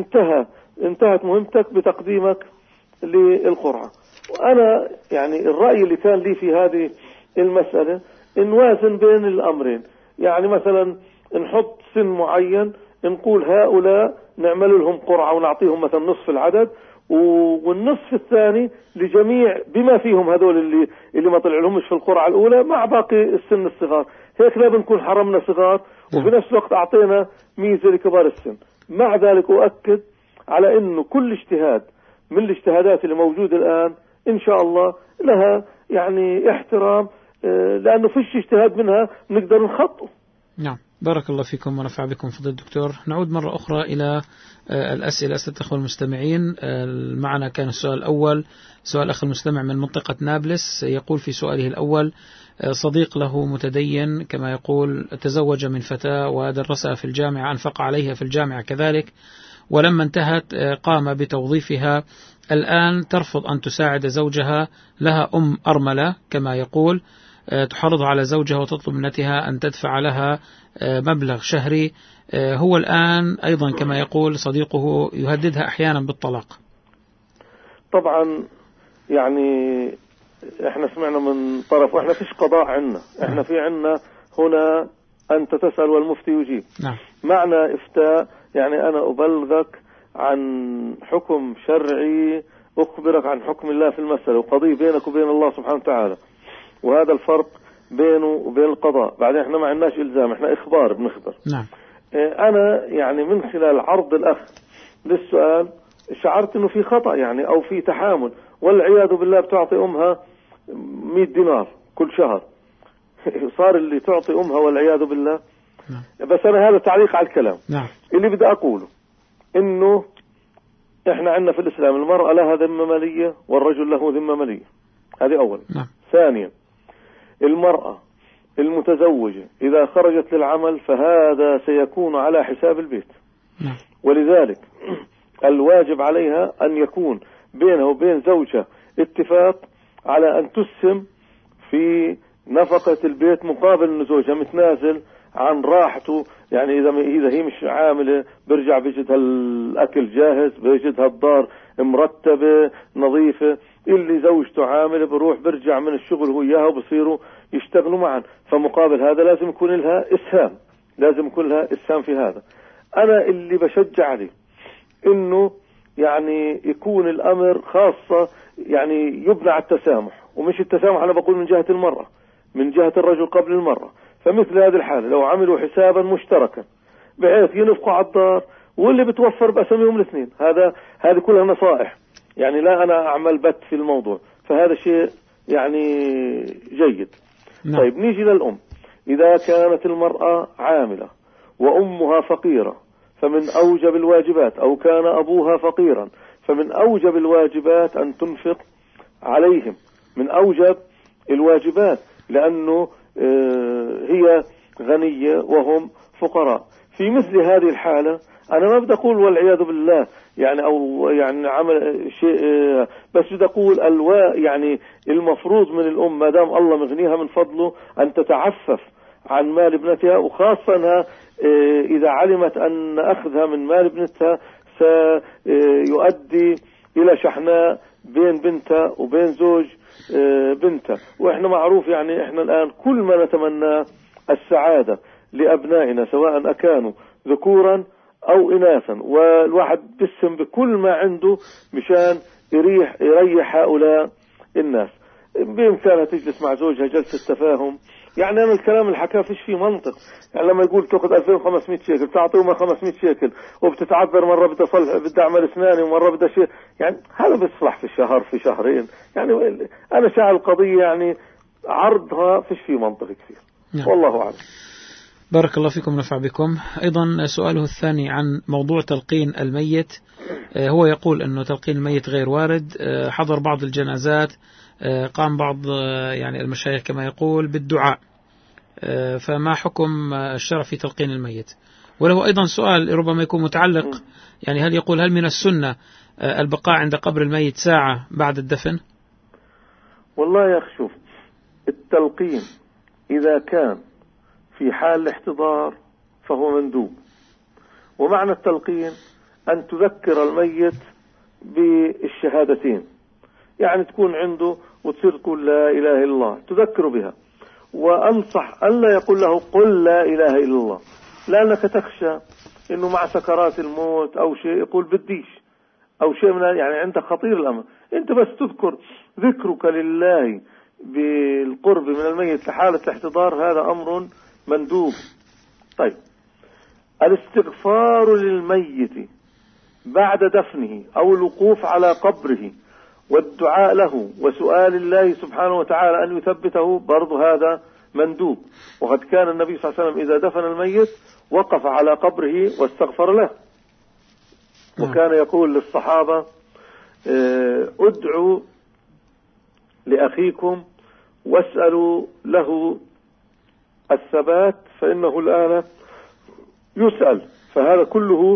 انتهت مهمتك بتقديمك للقرعة. وأنا يعني الرأي اللي كان لي في هذه المسألة نوازن بين الأمرين. يعني مثلا نحط سن معين، نقول هؤلاء نعمل لهم قرعة ونعطيهم مثلا نصف العدد، والنصف الثاني لجميع بما فيهم هذول اللي ما طلع لهمش في القرعة الأولى مع باقي السن الصغار. هيك لا بنكون حرمنا صغار وفي نفس الوقت أعطينا ميزة لكبار السن. مع ذلك أؤكد على أنه كل اجتهاد من الاجتهادات اللي موجودة الآن إن شاء الله لها يعني احترام، لأنه فيش اجتهاد منها نقدر نخطئه. نعم، بارك الله فيكم ونفع بكم فضل الدكتور. نعود مرة أخرى إلى الأسئلة أخوة المستمعين. معنا كان السؤال الأول سؤال أخ المستمع من منطقة نابلس، يقول في سؤاله الأول: صديق له متدين كما يقول تزوج من فتاة ودرسها في الجامعة، أنفق عليها في الجامعة كذلك، ولما انتهت قام بتوظيفها. الآن ترفض أن تساعد زوجها، لها أم أرملة كما يقول، تحرض على زوجها وتطلب منتها أن تدفع لها مبلغ شهري. هو الآن أيضا كما يقول صديقه يهددها أحيانا بالطلاق. طبعا يعني احنا سمعنا من طرف، واحنا فيش قضاء عنا، احنا في عنا هنا أنت تسأل والمفتي يجيب. نعم. معنى إفتاء يعني أنا أبلغك عن حكم شرعي، أخبرك عن حكم الله في المسألة، وقضية بينك وبين الله سبحانه وتعالى، وهذا الفرق بينه وبين القضاء. بعدين احنا ما عندناش إلزام، احنا إخبار بنخبر. نعم. أنا يعني من خلال عرض الأخ للسؤال شعرت إنه في خطأ يعني أو في تحامل، والعياذ بالله بتعطي أمها 100 دينار كل شهر. صار اللي تعطي أمها والعياذ بالله. نعم. بس أنا هذا تعليق على الكلام. نعم. اللي بدي أقوله إنه احنا عندنا في الإسلام المرأة لها ذمة مالية والرجل له ذمة مالية، هذه أولا. ثانيا المرأة المتزوجة إذا خرجت للعمل فهذا سيكون على حساب البيت، ولذلك الواجب عليها أن يكون بينه وبين زوجها اتفاق على أن تسهم في نفقة البيت مقابل أن زوجها متنازل عن راحته. يعني إذا هي مش عاملة برجع بيجدها الأكل جاهز، بيجدها الدار مرتبة نظيفة. اللي زوجته عاملة بروح برجع من الشغل هو إياها وبصيروا يشتغلوا معا، فمقابل هذا لازم يكون لها إسهام، لازم يكون لها إسهام في هذا. أنا اللي بشجع عليه إنه يعني يكون الأمر خاصة يعني يبنى على التسامح، ومش التسامح أنا بقول من جهة المرأة، من جهة الرجل قبل المرأة. فمثل هذه الحالة لو عملوا حسابا مشتركا بحيث ينفقوا على الدار واللي بتوفر بأساميهم الاثنين، هذه كلها نصائح، يعني لا أنا أعمل بت في الموضوع، فهذا شيء يعني جيد. طيب نيجي للأم. إذا كانت المرأة عاملة وأمها فقيرة فمن أوجب الواجبات، أو كان أبوها فقيرا فمن أوجب الواجبات أن تنفق عليهم، من أوجب الواجبات، لأنه هي غنية وهم فقراء. في مثل هذه الحالة أنا ما بدي أقول والعياذ بالله يعني أو يعني عمل شيء، بس بدي أقول يعني المفروض من الأم ما دام الله مغنيها من فضله أن تتعفف عن مال ابنتها، وخاصة أنها إذا علمت أن أخذها من مال ابنتها سيؤدي إلى شحناء بين بنتها وبين زوج بنتها. وإحنا معروف يعني إحنا الآن كل ما نتمنى السعادة لأبنائنا سواء أكانوا ذكورا أو إناثا، والواحد بيسهم بكل ما عنده مشان يريح هؤلاء الناس. بإمكانها تجلس مع زوجها جلسة تفاهم. يعني أنا الكلام اللي حكاه فيش فيه منطق، يعني لما يقول تأخذ 2500 شيكل تعطيهم 500 شيكل وبتتعبر مرة بدي أعمل أسناني ومرة بدي شيء، يعني هذا بيصلح في شهر في شهرين. يعني أنا شاعر القضية يعني عرضها فيش فيه منطق كثير. والله أعلم. بارك الله فيكم ونفع بكم. أيضا سؤاله الثاني عن موضوع تلقين الميت. هو يقول أنه تلقين الميت غير وارد، حضر بعض الجنازات قام بعض يعني المشايخ كما يقول بالدعاء، فما حكم الشرع في تلقين الميت؟ وله أيضا سؤال ربما يكون متعلق، يعني هل من السنة البقاء عند قبر الميت ساعة بعد الدفن؟ والله يا أخي شوف، التلقين إذا كان في حال الاحتضار فهو مندوب، ومعنى التلقين أن تذكر الميت بالشهادتين، يعني تكون عنده وتصير تقول لا إله إلا الله تذكر بها. وأنصح أن لا يقول له قل لا إله إلا الله، لأنك تخشى أنه مع سكرات الموت أو شيء يقول بديش أو شيء من يعني عندك خطير الأمر. أنت بس تذكر ذكرك لله بالقرب من الميت لحالة الاحتضار هذا أمر مندوب. طيب الاستغفار للميت بعد دفنه أو الوقوف على قبره والدعاء له وسؤال الله سبحانه وتعالى أن يثبته برضو هذا مندوب. وقد كان النبي صلى الله عليه وسلم إذا دفن الميت وقف على قبره واستغفر له، وكان يقول للصحابة ادعوا لأخيكم واسألوا له الثبات فإنه الآن يسأل. فهذا كله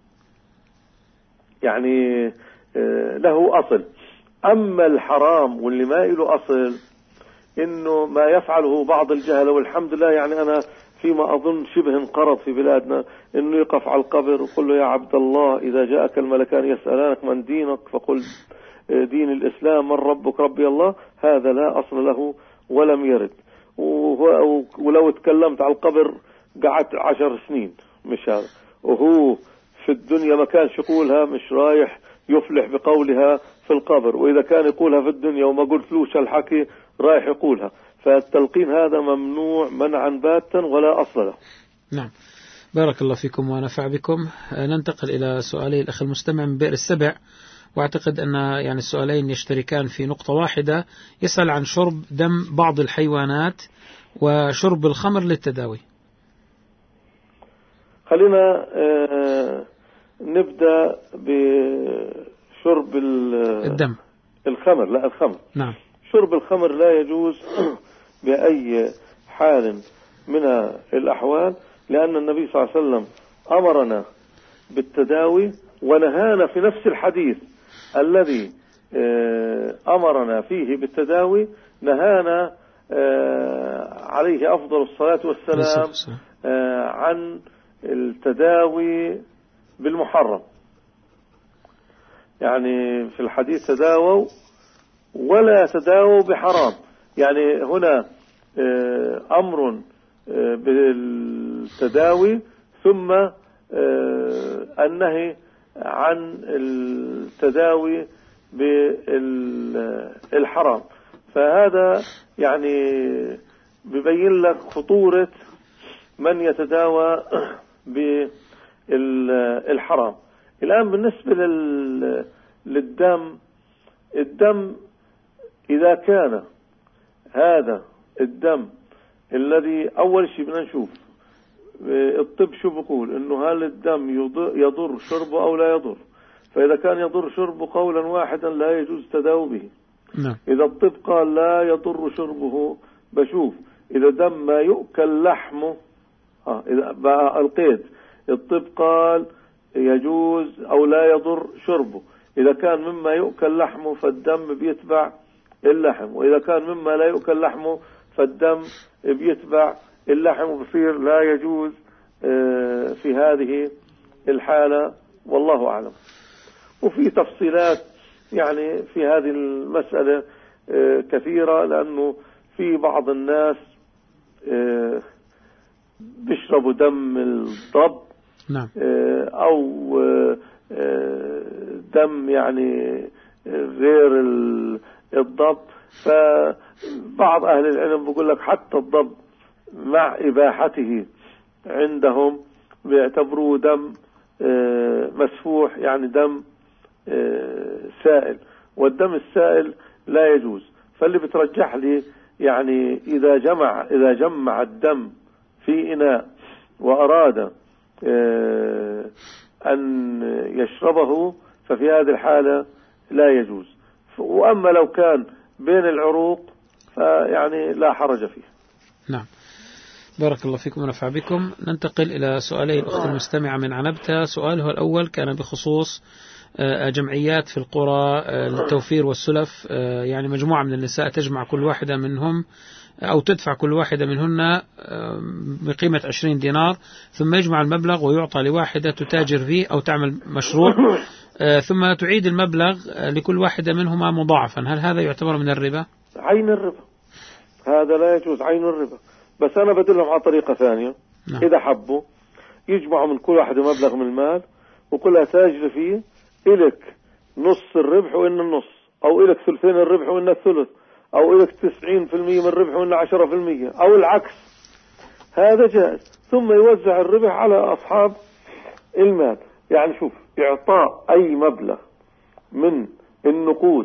يعني له أصل. أما الحرام واللي ما له أصل إنه ما يفعله بعض الجهل، والحمد لله يعني أنا فيما أظن شبه انقرض في بلادنا إنه يقف على القبر ويقول له يا عبد الله إذا جاءك الملكان يسألانك من دينك فقل دين الإسلام، من ربك ربي الله. هذا لا أصل له ولم يرد. ولو تكلمت على القبر قعدت 10 سنين مش هذا، وهو في الدنيا ما كانش يقولها مش رايح يفلح بقولها في القبر، وإذا كان يقولها في الدنيا وما قلتلوش الحكي رايح يقولها. فالتلقين هذا ممنوع منعا باتا ولا أصل له. نعم، بارك الله فيكم ونفع بكم. ننتقل إلى سؤالي الأخ المستمع من بئر السبع، واعتقد أن يعني السؤالين يشتركان في نقطة واحدة. يسأل عن شرب دم بعض الحيوانات وشرب الخمر للتداوي. خلينا نبدأ بشرب الدم. الخمر. لا، الخمر. نعم. شرب الخمر لا يجوز بأي حال من الأحوال، لأن النبي صلى الله عليه وسلم أمرنا بالتداوي ونهانا في نفس الحديث الذي أمرنا فيه بالتداوي، نهانا عليه أفضل الصلاة والسلام عن التداوي بالمحرم. يعني في الحديث تداووا ولا تداووا بحرام. يعني هنا أمر بالتداوي ثم النهي عن التداوي بالحرام. فهذا يعني بيبين لك خطورة من يتداوى بالحرام. الآن بالنسبة للدم، الدم إذا كان هذا الدم الذي أول شيء بدنا نشوف الطب شو بقول، إنه هل الدم يضر شربه أو لا يضر. فإذا كان يضر شربه قولا واحدا لا يجوز التداوي به. إذا الطب قال لا يضر شربه، بشوف إذا دم ما يؤكل لحمه، إذا بقى القيد الطب قال يجوز أو لا يضر شربه. إذا كان مما يؤكل لحمه فالدم بيتبع اللحم، وإذا كان مما لا يؤكل لحمه فالدم بيتبع اللحم، وبصير لا يجوز في هذه الحالة، والله أعلم. وفي تفصيلات يعني في هذه المسألة كثيرة، لأنه في بعض الناس بيشربوا دم الضب. نعم. أو دم يعني غير الضب. فبعض أهل العلم بيقول لك حتى الضب مع إباحته عندهم بيعتبروه دم مسفوح، يعني دم سائل، والدم السائل لا يجوز. فاللي بترجح لي يعني إذا جمع الدم في إناء وأراد أن يشربه ففي هذه الحالة لا يجوز. وأما لو كان بين العروق فيعني لا حرج فيه. نعم. بارك الله فيكم ونفع بكم. ننتقل إلى سؤالي الأخت المستمعة من عنبتة. سؤالها الأول كان بخصوص جمعيات في القرى للتوفير والسلف. يعني مجموعة من النساء تجمع كل واحدة منهم أو تدفع كل واحدة منهن بقيمة 20 دينار، ثم يجمع المبلغ ويعطى لواحدة تتاجر فيه أو تعمل مشروع، ثم تعيد المبلغ لكل واحدة منهما مضاعفا. هل هذا يعتبر من الربا؟ عين الربا، هذا لا يجوز، عين الربا. بس أنا بدلهم على طريقة ثانية. نعم. إذا حبوا يجمعوا من كل واحدة مبلغ من المال وكلها تاجر فيه، إلك نص الربح وإن النص، أو إلك ثلثين الربح وإن الثلث، أو إلك 90% من الربح وإن 10%، أو العكس. هذا جائز. ثم يوزع الربح على أصحاب المال. يعني شوف، إعطاء أي مبلغ من النقود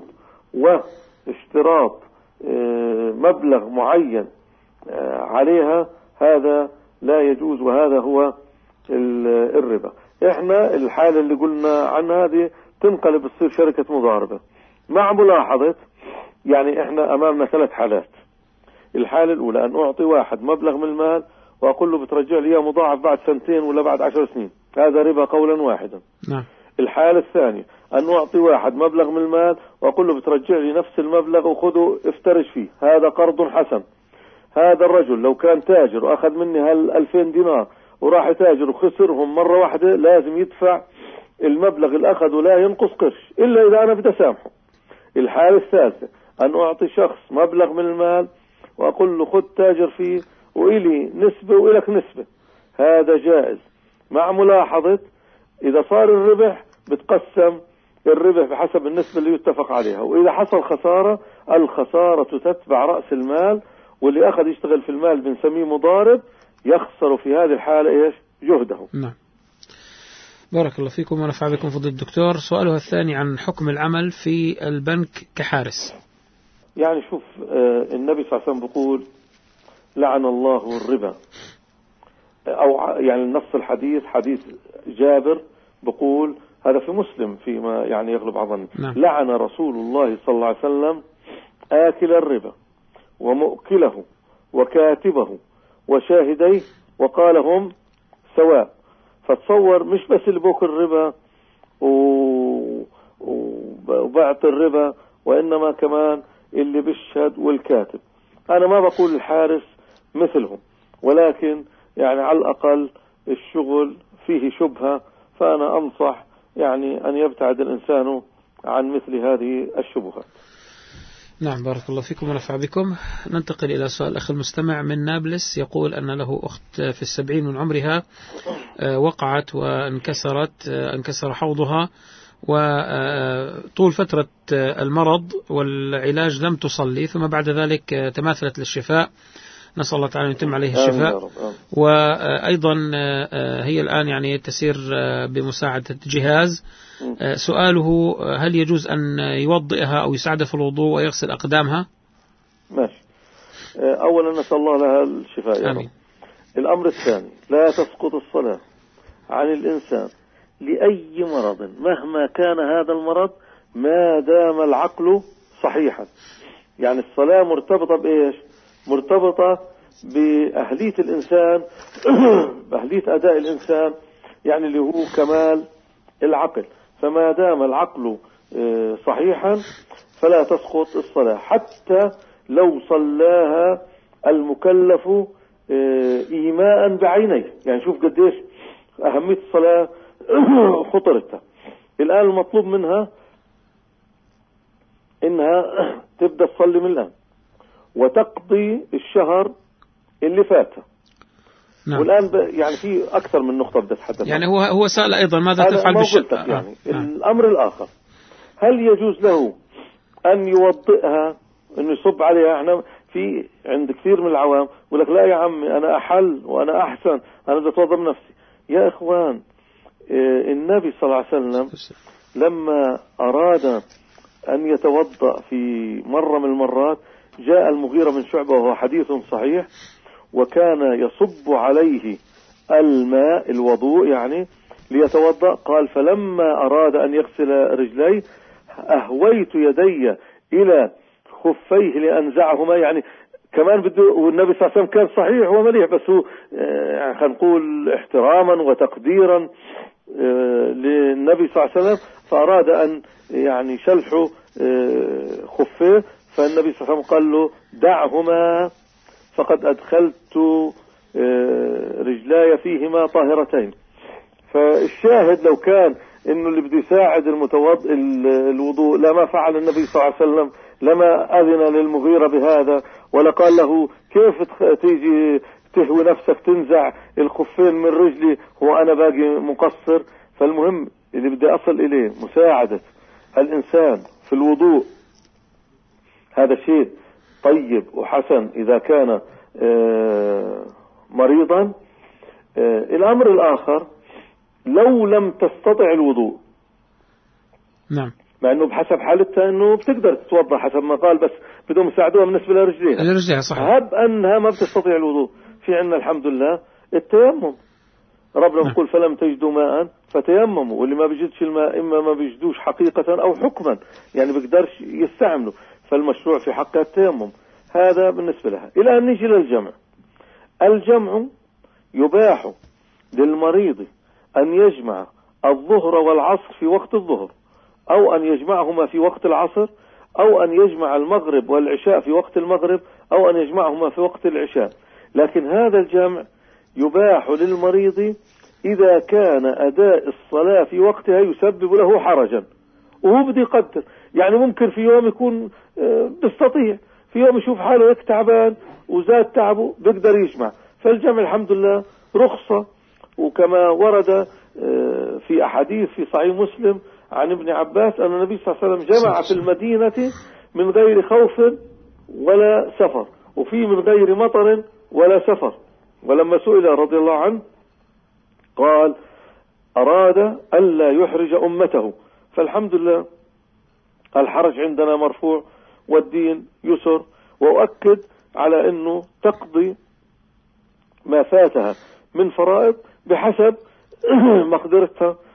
واشتراط مبلغ معين عليها هذا لا يجوز، وهذا هو الربا. احنا الحالة اللي قلنا عنها هذه تنقلب تصير شركة مضاربة، مع ملاحظة يعني احنا امامنا 3 حالات. الحالة الاولى ان اعطي واحد مبلغ من المال واقول له بترجع لي مضاعف بعد 2 ولا بعد 10 سنين، هذا ربا قولا واحدا. نعم. الحالة الثانية ان اعطي واحد مبلغ من المال واقول له بترجع لي نفس المبلغ وخذه افترش فيه، هذا قرض حسن. هذا الرجل لو كان تاجر واخذ مني 2000 دينار وراح يتاجر وخسرهم مرة واحدة، لازم يدفع المبلغ اللي أخذه لا ينقص قرش إلا إذا أنا بدي أسامحه. الحالة الثالثة أن أعطي شخص مبلغ من المال وأقول له خذ تاجر فيه وإلي نسبة وإلك نسبة، هذا جائز، مع ملاحظة إذا صار الربح بتقسم الربح بحسب النسبة اللي يتفق عليها، وإذا حصل خسارة الخسارة تتبع رأس المال، واللي أخذ يشتغل في المال بنسميه مضارب، يخسر في هذه الحالة إيش؟ جهده. نعم. بارك الله فيكم ونفع بكم فضل الدكتور. سؤاله الثاني عن حكم العمل في البنك كحارس. يعني شوف، النبي صلى الله عليه وسلم بيقول لعن الله الربا، أو يعني النص الحديث حديث جابر بقول هذا في مسلم فيما يعني يغلب عظمي. نعم. لعن رسول الله صلى الله عليه وسلم آكل الربا ومؤكله وكاتبه وشاهديه وقال هم سواء. فتصور مش بس اللي بوكل الربا وبعت الربا، وإنما كمان اللي بيشهد والكاتب. أنا ما بقول الحارس مثلهم، ولكن يعني على الأقل الشغل فيه شبهة، فأنا أنصح يعني أن يبتعد الإنسان عن مثل هذه الشبهات. نعم، بارك الله فيكم ونفع بكم. ننتقل إلى سؤال أخ المستمع من نابلس، يقول أن له أخت في 70 من عمرها وقعت انكسر حوضها، وطول فترة المرض والعلاج لم تصلي، ثم بعد ذلك تماثلت للشفاء، نسأل الله تعالى أن يتم عليه الشفاء. وأيضا هي الآن يعني تسير بمساعدة جهاز. سؤاله: هل يجوز أن يوضئها أو يساعدها في الوضوء ويغسل أقدامها؟ ماشي. أولا نسأل الله لها الشفاء يا رب. الأمر الثاني: لا تسقط الصلاة عن الإنسان لأي مرض مهما كان هذا المرض ما دام العقل صحيحا. يعني الصلاة مرتبطة بإيش؟ مرتبطة بأهلية الإنسان بأهلية أداء الإنسان، يعني اللي هو كمال العقل. فما دام العقل صحيحا فلا تسقط الصلاة، حتى لو صلاها المكلف إيماء بعينيه. يعني شوف قديش أهمية الصلاة خطرتها. الآن المطلوب منها إنها تبدأ تصلي من الآن وتقضي الشهر اللي فاتها. نعم. والآن يعني في أكثر من نقطة بدأت تحدث. يعني هو سأل أيضا ماذا تفعل بالشهر يعني. الأمر الآخر: هل يجوز له أن يوضئها، إنه يصب عليها؟ احنا في عند كثير من العوام يقول لك لا يا عمي أنا أحل وأنا أحسن، أنا بدي أتوضأ بنفسي. يا إخوان، النبي صلى الله عليه وسلم لما أراد أن يتوضأ في مرة من المرات جاء المغيرة بن شعبة، وهو حديث صحيح، وكان يصب عليه الماء الوضوء يعني ليتوضأ. قال: فلما أراد أن يغسل رجليه أهويت يدي إلى خفيه لأنزعهما. يعني كمان بده، والنبي صلى الله عليه وسلم كان صحيح ومليح، بس هو يعني خلينا نقول احتراما وتقديرا للنبي صلى الله عليه وسلم، فأراد أن يعني شلحه خفيه، فالنبي صلى الله عليه وسلم قال له: دعهما فقد أدخلت رجلاي فيهما طاهرتين. فالشاهد لو كان إنه اللي بده يساعد الوضوء لا ما فعل النبي صلى الله عليه وسلم لما أذن للمغيرة بهذا، ولا قال له كيف تيجي تهوي نفسك تنزع الخفين من رجلي وأنا باقي مقصر. فالمهم اللي بدي أصل إليه مساعدة الإنسان في الوضوء، هذا شيء طيب وحسن إذا كان مريضا. الأمر الآخر: لو لم تستطع الوضوء، نعم، مع أنه بحسب حالتها أنه بتقدر تتوضأ حسب ما قال، بس بدهم يساعدوها بالنسبة لرجليها صحيح. هب أنها ما بتستطيع الوضوء، في عندنا الحمد لله التيمم. ربنا يقول: فلم تجدوا ماء فتيمموا. واللي ما بيجدش الماء إما ما بيجدوش حقيقة أو حكما، يعني بيقدرش يستعملوا، فالمشروع في حقها التيمم. هذا بالنسبة لها. إلى أن نيجي للجمع. الجمع يباح للمريض أن يجمع الظهر والعصر في وقت الظهر، أو أن يجمعهما في وقت العصر، أو أن يجمع المغرب والعشاء في وقت المغرب، أو أن يجمعهما في وقت العشاء. لكن هذا الجمع يباح للمريض إذا كان أداء الصلاة في وقتها يسبب له حرجا، وهو بده يقدر. يعني ممكن في يوم يكون بيستطيع، في يوم يشوف حاله هيك تعبان وزاد تعبه بيقدر يجمع. فالجمع الحمد لله رخصة. وكما ورد في أحاديث في صحيح مسلم عن ابن عباس أن النبي صلى الله عليه وسلم جمع في المدينة من غير خوف ولا سفر، وفي من غير مطر ولا سفر. ولما سئل رضي الله عنه قال: أراد ألا يحرج أمته. فالحمد لله الحرج عندنا مرفوع والدين يسر. وأؤكد على أنه تقضي ما فاتها من فرائض بحسب مقدرتها،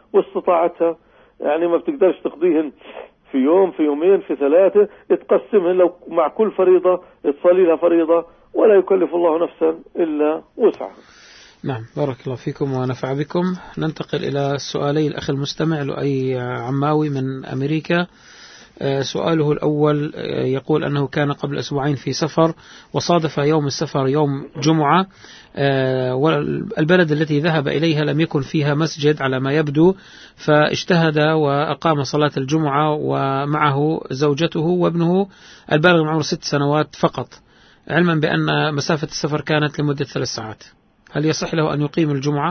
واستطاعتها، يعني ما بتقدرش تقضيهن في يوم، في يومين، في 3، تقسمهن لو مع كل فريضة تصلي لها فريضة، ولا يكلف الله نفسا إلا وسعها. نعم، بارك الله فيكم ونفع بكم. ننتقل إلى سؤالي الأخ المستمع لؤي عماوي من أمريكا. سؤاله الأول يقول أنه كان قبل أسبوعين في سفر، وصادف يوم السفر يوم جمعة، والبلد التي ذهب إليها لم يكن فيها مسجد على ما يبدو، فاجتهد وأقام صلاة الجمعة ومعه زوجته وابنه البالغ من عمر 6 سنوات فقط، علما بأن مسافة السفر كانت لمدة 3 ساعات. هل يصح له أن يقيم الجمعة؟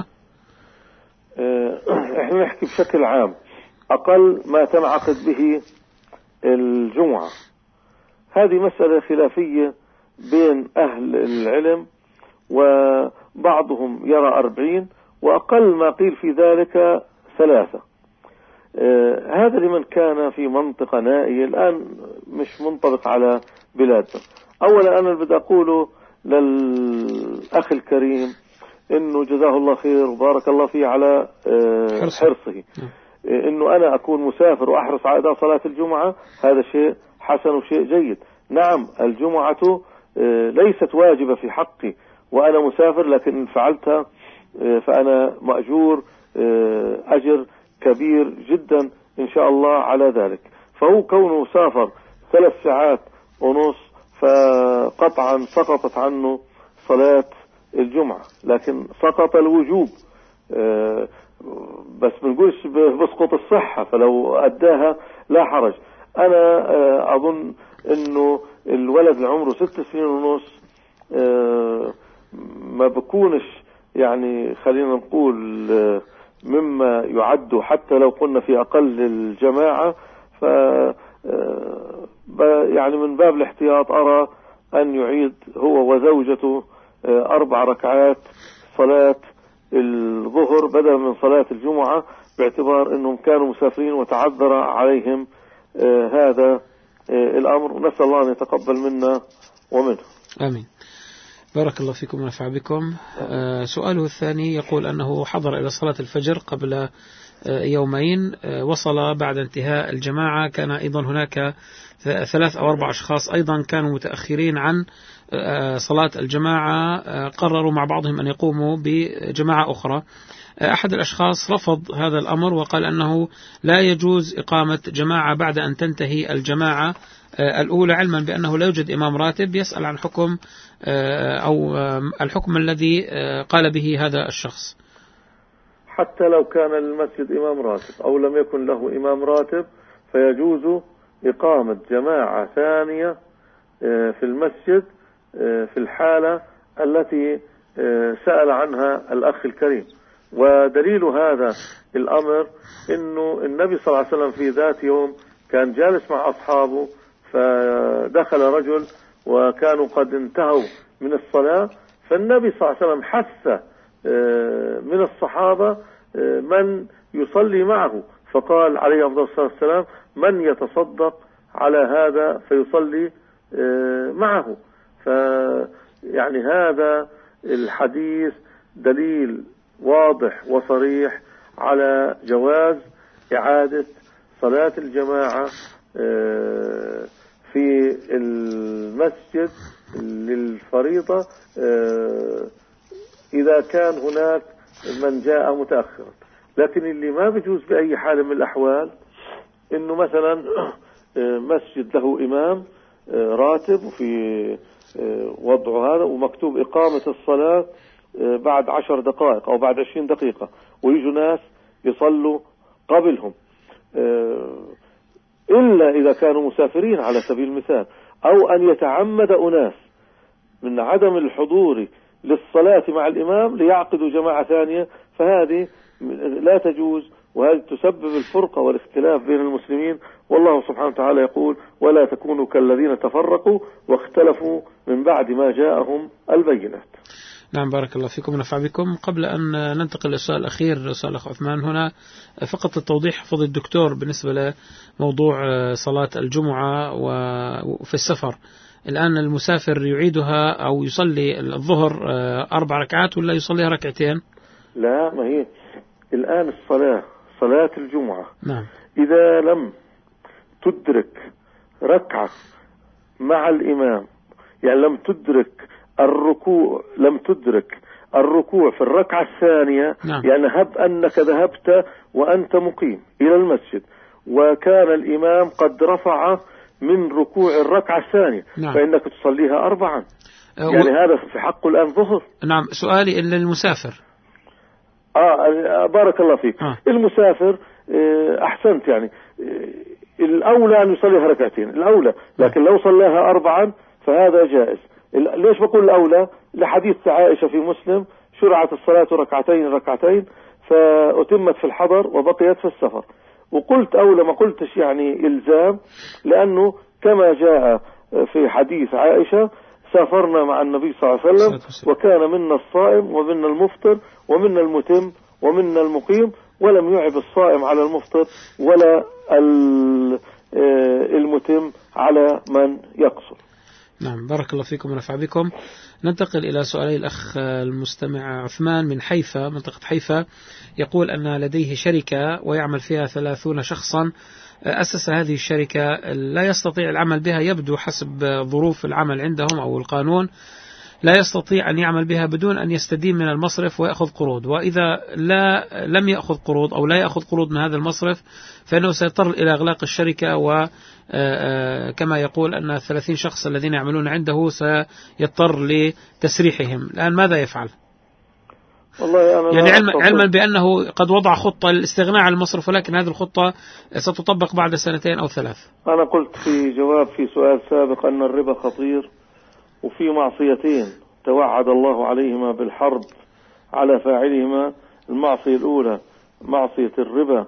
احنا نحكي بشكل عام، أقل ما تنعقد به الجمعة هذه مسألة خلافية بين أهل العلم، وبعضهم يرى 40، وأقل ما قيل في ذلك 3. هذا لمن كان في منطقة نائية، الآن مش منطبق على بلادنا. أولا أنا بدي أقوله للأخ الكريم إنه جزاه الله خير وبارك الله فيه على حرصه، إنه أنا أكون مسافر وأحرص على أداء صلاة الجمعة، هذا شيء حسن وشيء جيد. نعم، الجمعة ليست واجبة في حقي وأنا مسافر، لكن إن فعلتها فأنا مأجور أجر كبير جدا إن شاء الله على ذلك. فهو كونه سافر 3 ساعات ونص فقطعا سقطت عنه صلاة الجمعة، لكن سقط الوجوب، بس بنقولش بسقط الصحة، فلو أداها لا حرج. أنا أظن إنه الولد اللي عمره 6 سنين ونص ما بكونش يعني خلينا نقول مما يعد حتى لو قلنا في أقل الجماعة، ف يعني من باب الاحتياط أرى أن يعيد هو وزوجته 4 ركعات صلاة الظهر بدلا من صلاة الجمعة، باعتبار أنهم كانوا مسافرين وتعذر عليهم هذا الأمر، ونسأل الله أن يتقبل منا ومنه. آمين. بارك الله فيكم ونفع بكم. سؤاله الثاني يقول أنه حضر إلى صلاة الفجر قبل يومين، وصل بعد انتهاء الجماعة، كان أيضا هناك 3 أو 4 أشخاص أيضا كانوا متأخرين عن صلاة الجماعة، قرروا مع بعضهم أن يقوموا بجماعة أخرى. أحد الأشخاص رفض هذا الأمر وقال أنه لا يجوز إقامة جماعة بعد أن تنتهي الجماعة الأولى، علما بأنه لا يوجد إمام راتب. يسأل عن حكم أو الحكم الذي قال به هذا الشخص. حتى لو كان المسجد إمام راتب أو لم يكن له إمام راتب، فيجوز إقامة جماعة ثانية في المسجد في الحالة التي سأل عنها الأخ الكريم. ودليل هذا الأمر إنه النبي صلى الله عليه وسلم في ذات يوم كان جالس مع أصحابه، فدخل رجل وكانوا قد انتهوا من الصلاة، فالنبي صلى الله عليه وسلم حث من الصحابة من يصلي معه، فقال عليه أفضل الصلاة والسلام: من يتصدق على هذا فيصلي معه. فيعني هذا الحديث دليل واضح وصريح على جواز إعادة صلاة الجماعة في المسجد للفريضة إذا كان هناك من جاء متأخرا. لكن اللي ما بيجوز بأي حال من الأحوال إنه مثلا مسجد له إمام راتب وفي وضعه هذا ومكتوب إقامة الصلاة بعد 10 دقائق أو بعد 20 دقيقة، ويجوا ناس يصلوا قبلهم، إلا إذا كانوا مسافرين على سبيل المثال، أو أن يتعمد أناس من عدم الحضور للصلاة مع الإمام ليعقدوا جماعة ثانية، فهذه لا تجوز، وهذه تسبب الفرقة والاختلاف بين المسلمين. والله سبحانه وتعالى يقول: ولا تكونوا كالذين تفرقوا واختلفوا من بعد ما جاءهم البينات. نعم، بارك الله فيكم ونفع بكم. قبل أن ننتقل للسؤال الأخير سؤال الأخ عثمان، هنا فقط التوضيح فضل الدكتور بالنسبة لموضوع صلاة الجمعة وفي السفر. الآن المسافر يعيدها أو يصلي الظهر 4 ركعات ولا يصليها 2 ركعتين؟ لا، ما هي الآن الصلاة صلاة الجمعة نعم. إذا لم تدرك ركعة مع الإمام، يعني لم تدرك الركوع في الركعة الثانية، نعم. يعني هب أنك ذهبت وأنت مقيم إلى المسجد وكان الإمام قد رفع من ركوع الركعة الثانية، نعم. فإنك تصليها 4. يعني هذا في حقه الآن ظهر. نعم. سؤالي إلا المسافر. بارك الله فيك. المسافر أحسنت، يعني الأولى أن يصليها ركعتين الأولى، لكن لو صلىها 4 فهذا جائز. ليش بقول الأولى؟ لحديث عائشة في مسلم: شرعت الصلاة ركعتين فأتمت في الحضر وبقيت في السفر. وقلت أولى، ما قلتش يعني إلزام، لأنه كما جاء في حديث عائشة: سافرنا مع النبي صلى الله عليه وسلم وكان منا الصائم ومنا المفطر ومنا المتم ومنا المقيم، ولم يعب الصائم على المفطر ولا المتم على من يقصر. نعم. بارك الله فيكم ونفع بكم. ننتقل إلى سؤالي الأخ المستمع عثمان من حيفا، منطقة حيفا، يقول أن لديه شركة ويعمل فيها 30 شخصا. أسس هذه الشركة، لا يستطيع العمل بها، يبدو حسب ظروف العمل عندهم أو القانون لا يستطيع أن يعمل بها بدون أن يستدين من المصرف ويأخذ قروض، وإذا لم يأخذ قروض أو لا يأخذ قروض من هذا المصرف فإنه سيضطر إلى إغلاق الشركة، وكما يقول أن 30 شخص الذين يعملون عنده سيضطر لتسريحهم. الآن ماذا يفعل؟ والله أنا يعني علما بأنه قد وضع خطة للاستغناء عن المصرف، ولكن هذه الخطة ستطبق بعد 2 أو 3. أنا قلت في جواب في سؤال سابق أن الربا خطير، وفي معصيتين توعد الله عليهما بالحرب على فاعلهما. المعصية الأولى معصية الربا،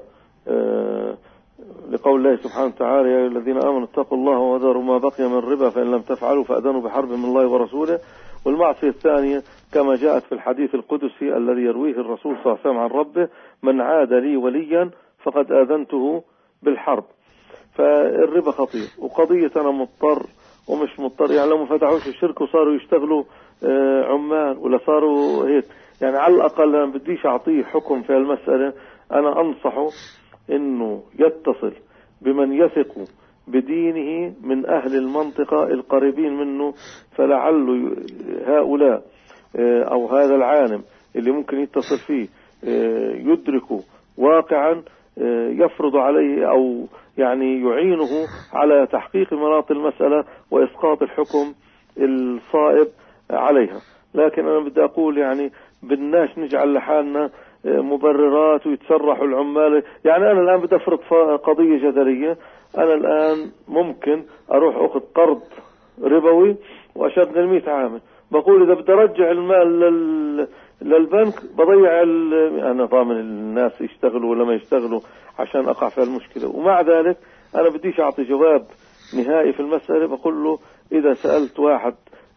لقول الله سبحانه وتعالى: يا أيها الذين آمنوا اتقوا الله وذروا ما بقي من الربا فإن لم تفعلوا فأذنوا بحرب من الله ورسوله. والمعصية الثانية كما جاءت في الحديث القدسي الذي يرويه الرسول صلى الله عليه وسلم عن ربه: من عاد لي وليا فقد آذنته بالحرب. فالربا خطير، وقضية أنا مضطر ومش مضطر، يعني لو ما فتحوش الشركة وصاروا يشتغلوا عمال ولا صاروا هيك، يعني على الأقل أنا بديش أعطيه حكم في المسألة. أنا أنصحه إنه يتصل بمن يثق بدينه من أهل المنطقة القريبين منه، فلعل هؤلاء أو هذا العالم اللي ممكن يتصل فيه يدرك واقعا يفرض عليه أو يعني يعينه على تحقيق مناط المسألة وإسقاط الحكم الصائب عليها. لكن أنا بدي أقول يعني بدناش نجعل لحالنا مبررات ويتسرحوا العمال. يعني أنا الآن بدي أفرض قضية جدلية، أنا الآن ممكن أروح أخذ قرض ربوي وأشغل 100 عامل، بقول إذا بدي أرجع المال للبنك بضيع أنا ضامن الناس يشتغلوا ولا ما يشتغلوا عشان أقع في المشكلة. ومع ذلك أنا بديش أعطي جواب نهائي في المسألة، بقول له إذا سألت واحد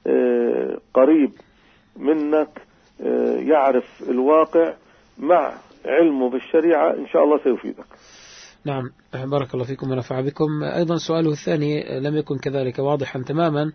قريب منك يعرف الواقع مع علمه بالشريعة إن شاء الله سيفيدك. نعم. بارك الله فيكم ونفع بكم. أيضا سؤاله الثاني لم يكن كذلك واضحا تماما،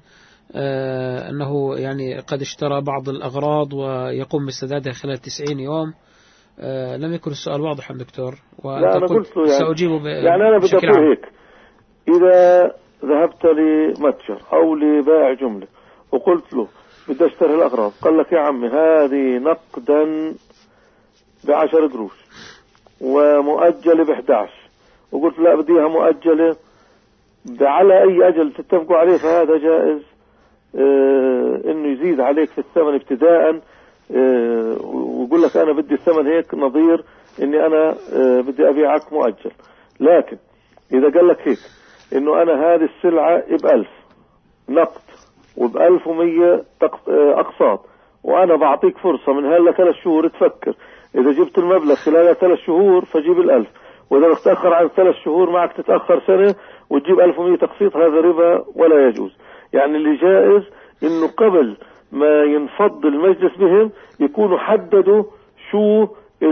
أنه يعني قد اشترى بعض الأغراض ويقوم بسدادها خلال 90 يوم. لم يكن السؤال واضحا دكتور، لا أنا قلت له يعني سأجيبه يعني أنا بدي أقول هيك: إذا ذهبت لمتجر أو لبائع جملة وقلت له بدي أشتري الأغراض، قال لك: يا عمي هذه نقدا ب10 قروش ومؤجلة ب11، وقلت لا بديها مؤجلة على أي أجل تتفقوا عليه، فهذا جائز إنه يزيد عليك في الثمن ابتداء، ويقول لك أنا بدي الثمن هيك نظير إني أنا بدي أبيعك مؤجل. لكن إذا قال لك هيك إنه أنا هذه السلعة ب1000 نقد وب1100 أقساط، وأنا بعطيك فرصة من هلا 3 شهور تفكر، إذا جبت المبلغ خلال 3 شهور فجيب 1000، وإذا تتأخر عن 3 شهور معك تتأخر سنة وتجيب 1100 تقسيط، هذا ربا ولا يجوز. يعني اللي جائز إنه قبل ما ينفض المجلس بهم يكونوا حددوا شو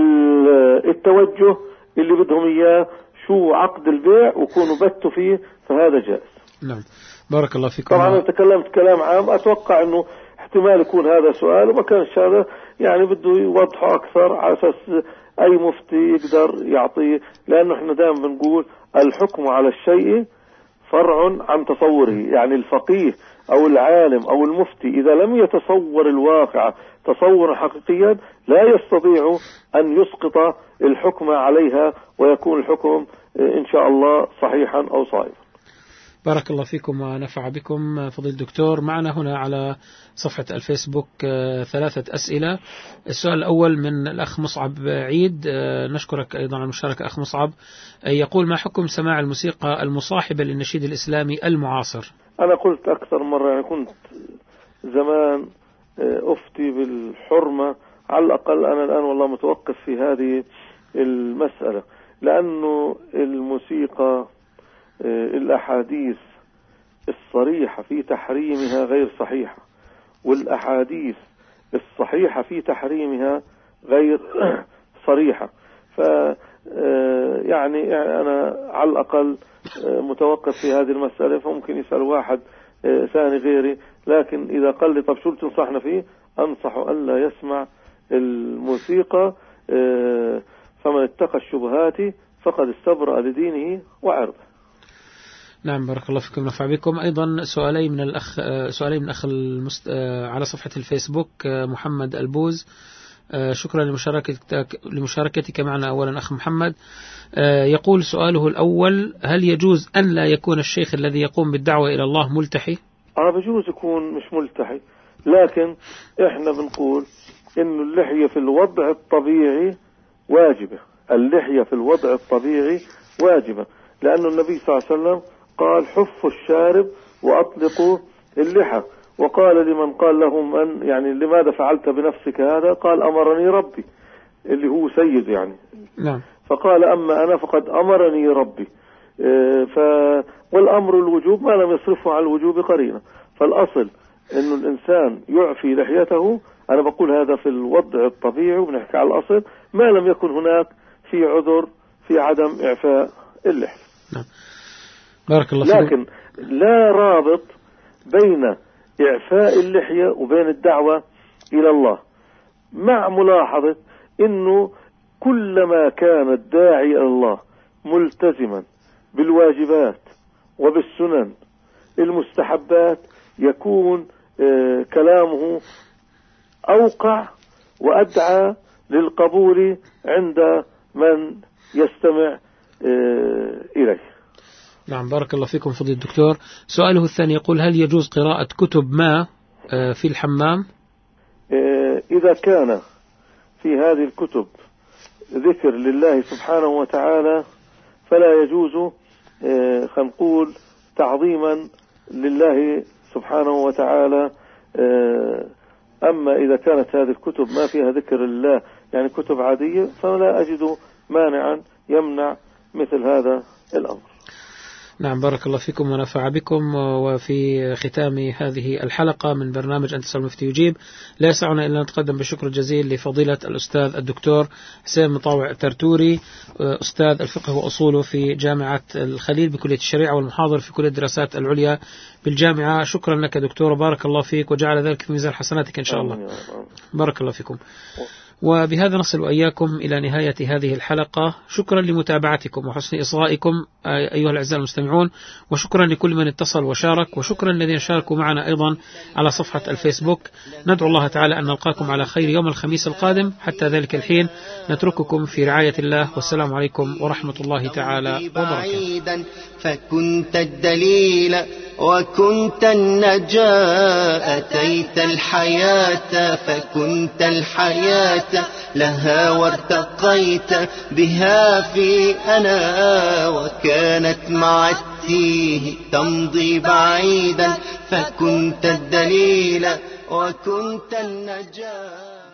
التوجه اللي بدهم إياه، شو عقد البيع، وكونوا بتوا فيه، فهذا جائز. نعم. بارك الله فيكم. طبعا أنا تكلمت كلام عام، أتوقع إنه احتمال يكون هذا سؤال وما كانش هذا، يعني بده يوضحه أكثر على أساس أي مفتي يقدر يعطيه، لأنه احنا دائما بنقول الحكم على الشيء فرع عن تصوره. يعني الفقيه أو العالم أو المفتي إذا لم يتصور الواقع تصورا حقيقيا لا يستطيع أن يسقط الحكم عليها ويكون الحكم إن شاء الله صحيحا أو صائبا. بارك الله فيكم ونفع بكم فضيل الدكتور. معنا هنا على صفحة الفيسبوك 3 أسئلة. السؤال الأول من الأخ مصعب عيد، نشكرك أيضا على المشاركة أخ مصعب. يقول: ما حكم سماع الموسيقى المصاحبة للنشيد الإسلامي المعاصر؟ أنا قلت أكثر مرة، يعني كنت زمان أفتي بالحرمة، على الأقل أنا الآن والله متوقف في هذه المسألة، لأنه الموسيقى الأحاديث الصريحة في تحريمها غير صحيحة، والأحاديث الصحيحة في تحريمها غير صريحة. يعني أنا على الأقل متوقف في هذه المسألة، فممكن يسأل واحد ثاني غيري، لكن إذا قال لي طب شو تنصحنا فيه، أنصح ألا يسمع الموسيقى، فمن اتقى الشبهات فقد استبرأ لدينه وعرضه. نعم بارك الله فيكم ونفع بكم. أيضا سؤالين من الأخ على صفحة الفيسبوك محمد البوز. شكرا لمشاركتك معنا أولا أخ محمد. يقول سؤاله الأول: هل يجوز أن لا يكون الشيخ الذي يقوم بالدعوة إلى الله ملتحي؟ بجوز يكون مش ملتحي، لكن إحنا بنقول إنه اللحية في الوضع الطبيعي واجبة. اللحية في الوضع الطبيعي واجبة، لأن النبي صلى الله عليه وسلم قال: حفوا الشارب وأطلقوا اللحى. وقال لمن قال لهم أن يعني لماذا فعلت بنفسك هذا؟ قال: أمرني ربي، اللي هو سيد يعني. نعم. فقال: أما أنا فقد أمرني ربي. والأمر الوجوب ما لم يصرفه عن الوجوب قرينة، فالأصل إنه الإنسان يعفي لحيته. أنا بقول هذا في الوضع الطبيعي، وبنحكي على الأصل ما لم يكن هناك في عذر في عدم إعفاء اللحية. نعم. بارك الله فيك. لكن لا رابط بين إعفاء اللحية وبين الدعوة إلى الله، مع ملاحظة إنه كلما كان الداعي إلى الله ملتزما بالواجبات وبالسنن المستحبات يكون كلامه أوقع وأدعى للقبول عند من يستمع إليه. نعم بارك الله فيكم فضيلة الدكتور. سؤاله الثاني يقول: هل يجوز قراءة كتب ما في الحمام؟ إذا كان في هذه الكتب ذكر لله سبحانه وتعالى فلا يجوز خلينا نقول تعظيما لله سبحانه وتعالى. أما إذا كانت هذه الكتب ما فيها ذكر لله، يعني كتب عادية، فلا أجد مانعا يمنع مثل هذا الأمر. نعم بارك الله فيكم ونفع بكم. وفي ختام هذه الحلقة من برنامج أنت سأل المفتي يجيب، لا يسعنا إلا نتقدم بالشكر الجزيل لفضيلة الأستاذ الدكتور حسين مطاوع الترتوري، أستاذ الفقه وأصوله في جامعة الخليل بكلية الشريعة والمحاضر في كلية الدراسات العليا بالجامعة. شكرا لك دكتور، بارك الله فيك وجعل ذلك في ميزان حسناتك إن شاء الله. بارك الله فيكم. وبهذا نصل وإياكم إلى نهاية هذه الحلقة. شكرا لمتابعتكم وحسن إصغائكم أيها الأعزاء المستمعون، وشكرا لكل من اتصل وشارك، وشكرا الذين شاركوا معنا أيضا على صفحة الفيسبوك. ندعو الله تعالى أن نلقاكم على خير يوم الخميس القادم. حتى ذلك الحين نترككم في رعاية الله، والسلام عليكم ورحمة الله تعالى وبركاته. فكنت الدليل وكنت النجاة، أتيت الحياة فكنت الحياة لها وارتقيت بها في أنا، وكانت مع التيه تمضي بعيدا، فكنت الدليل وكنت النجاة.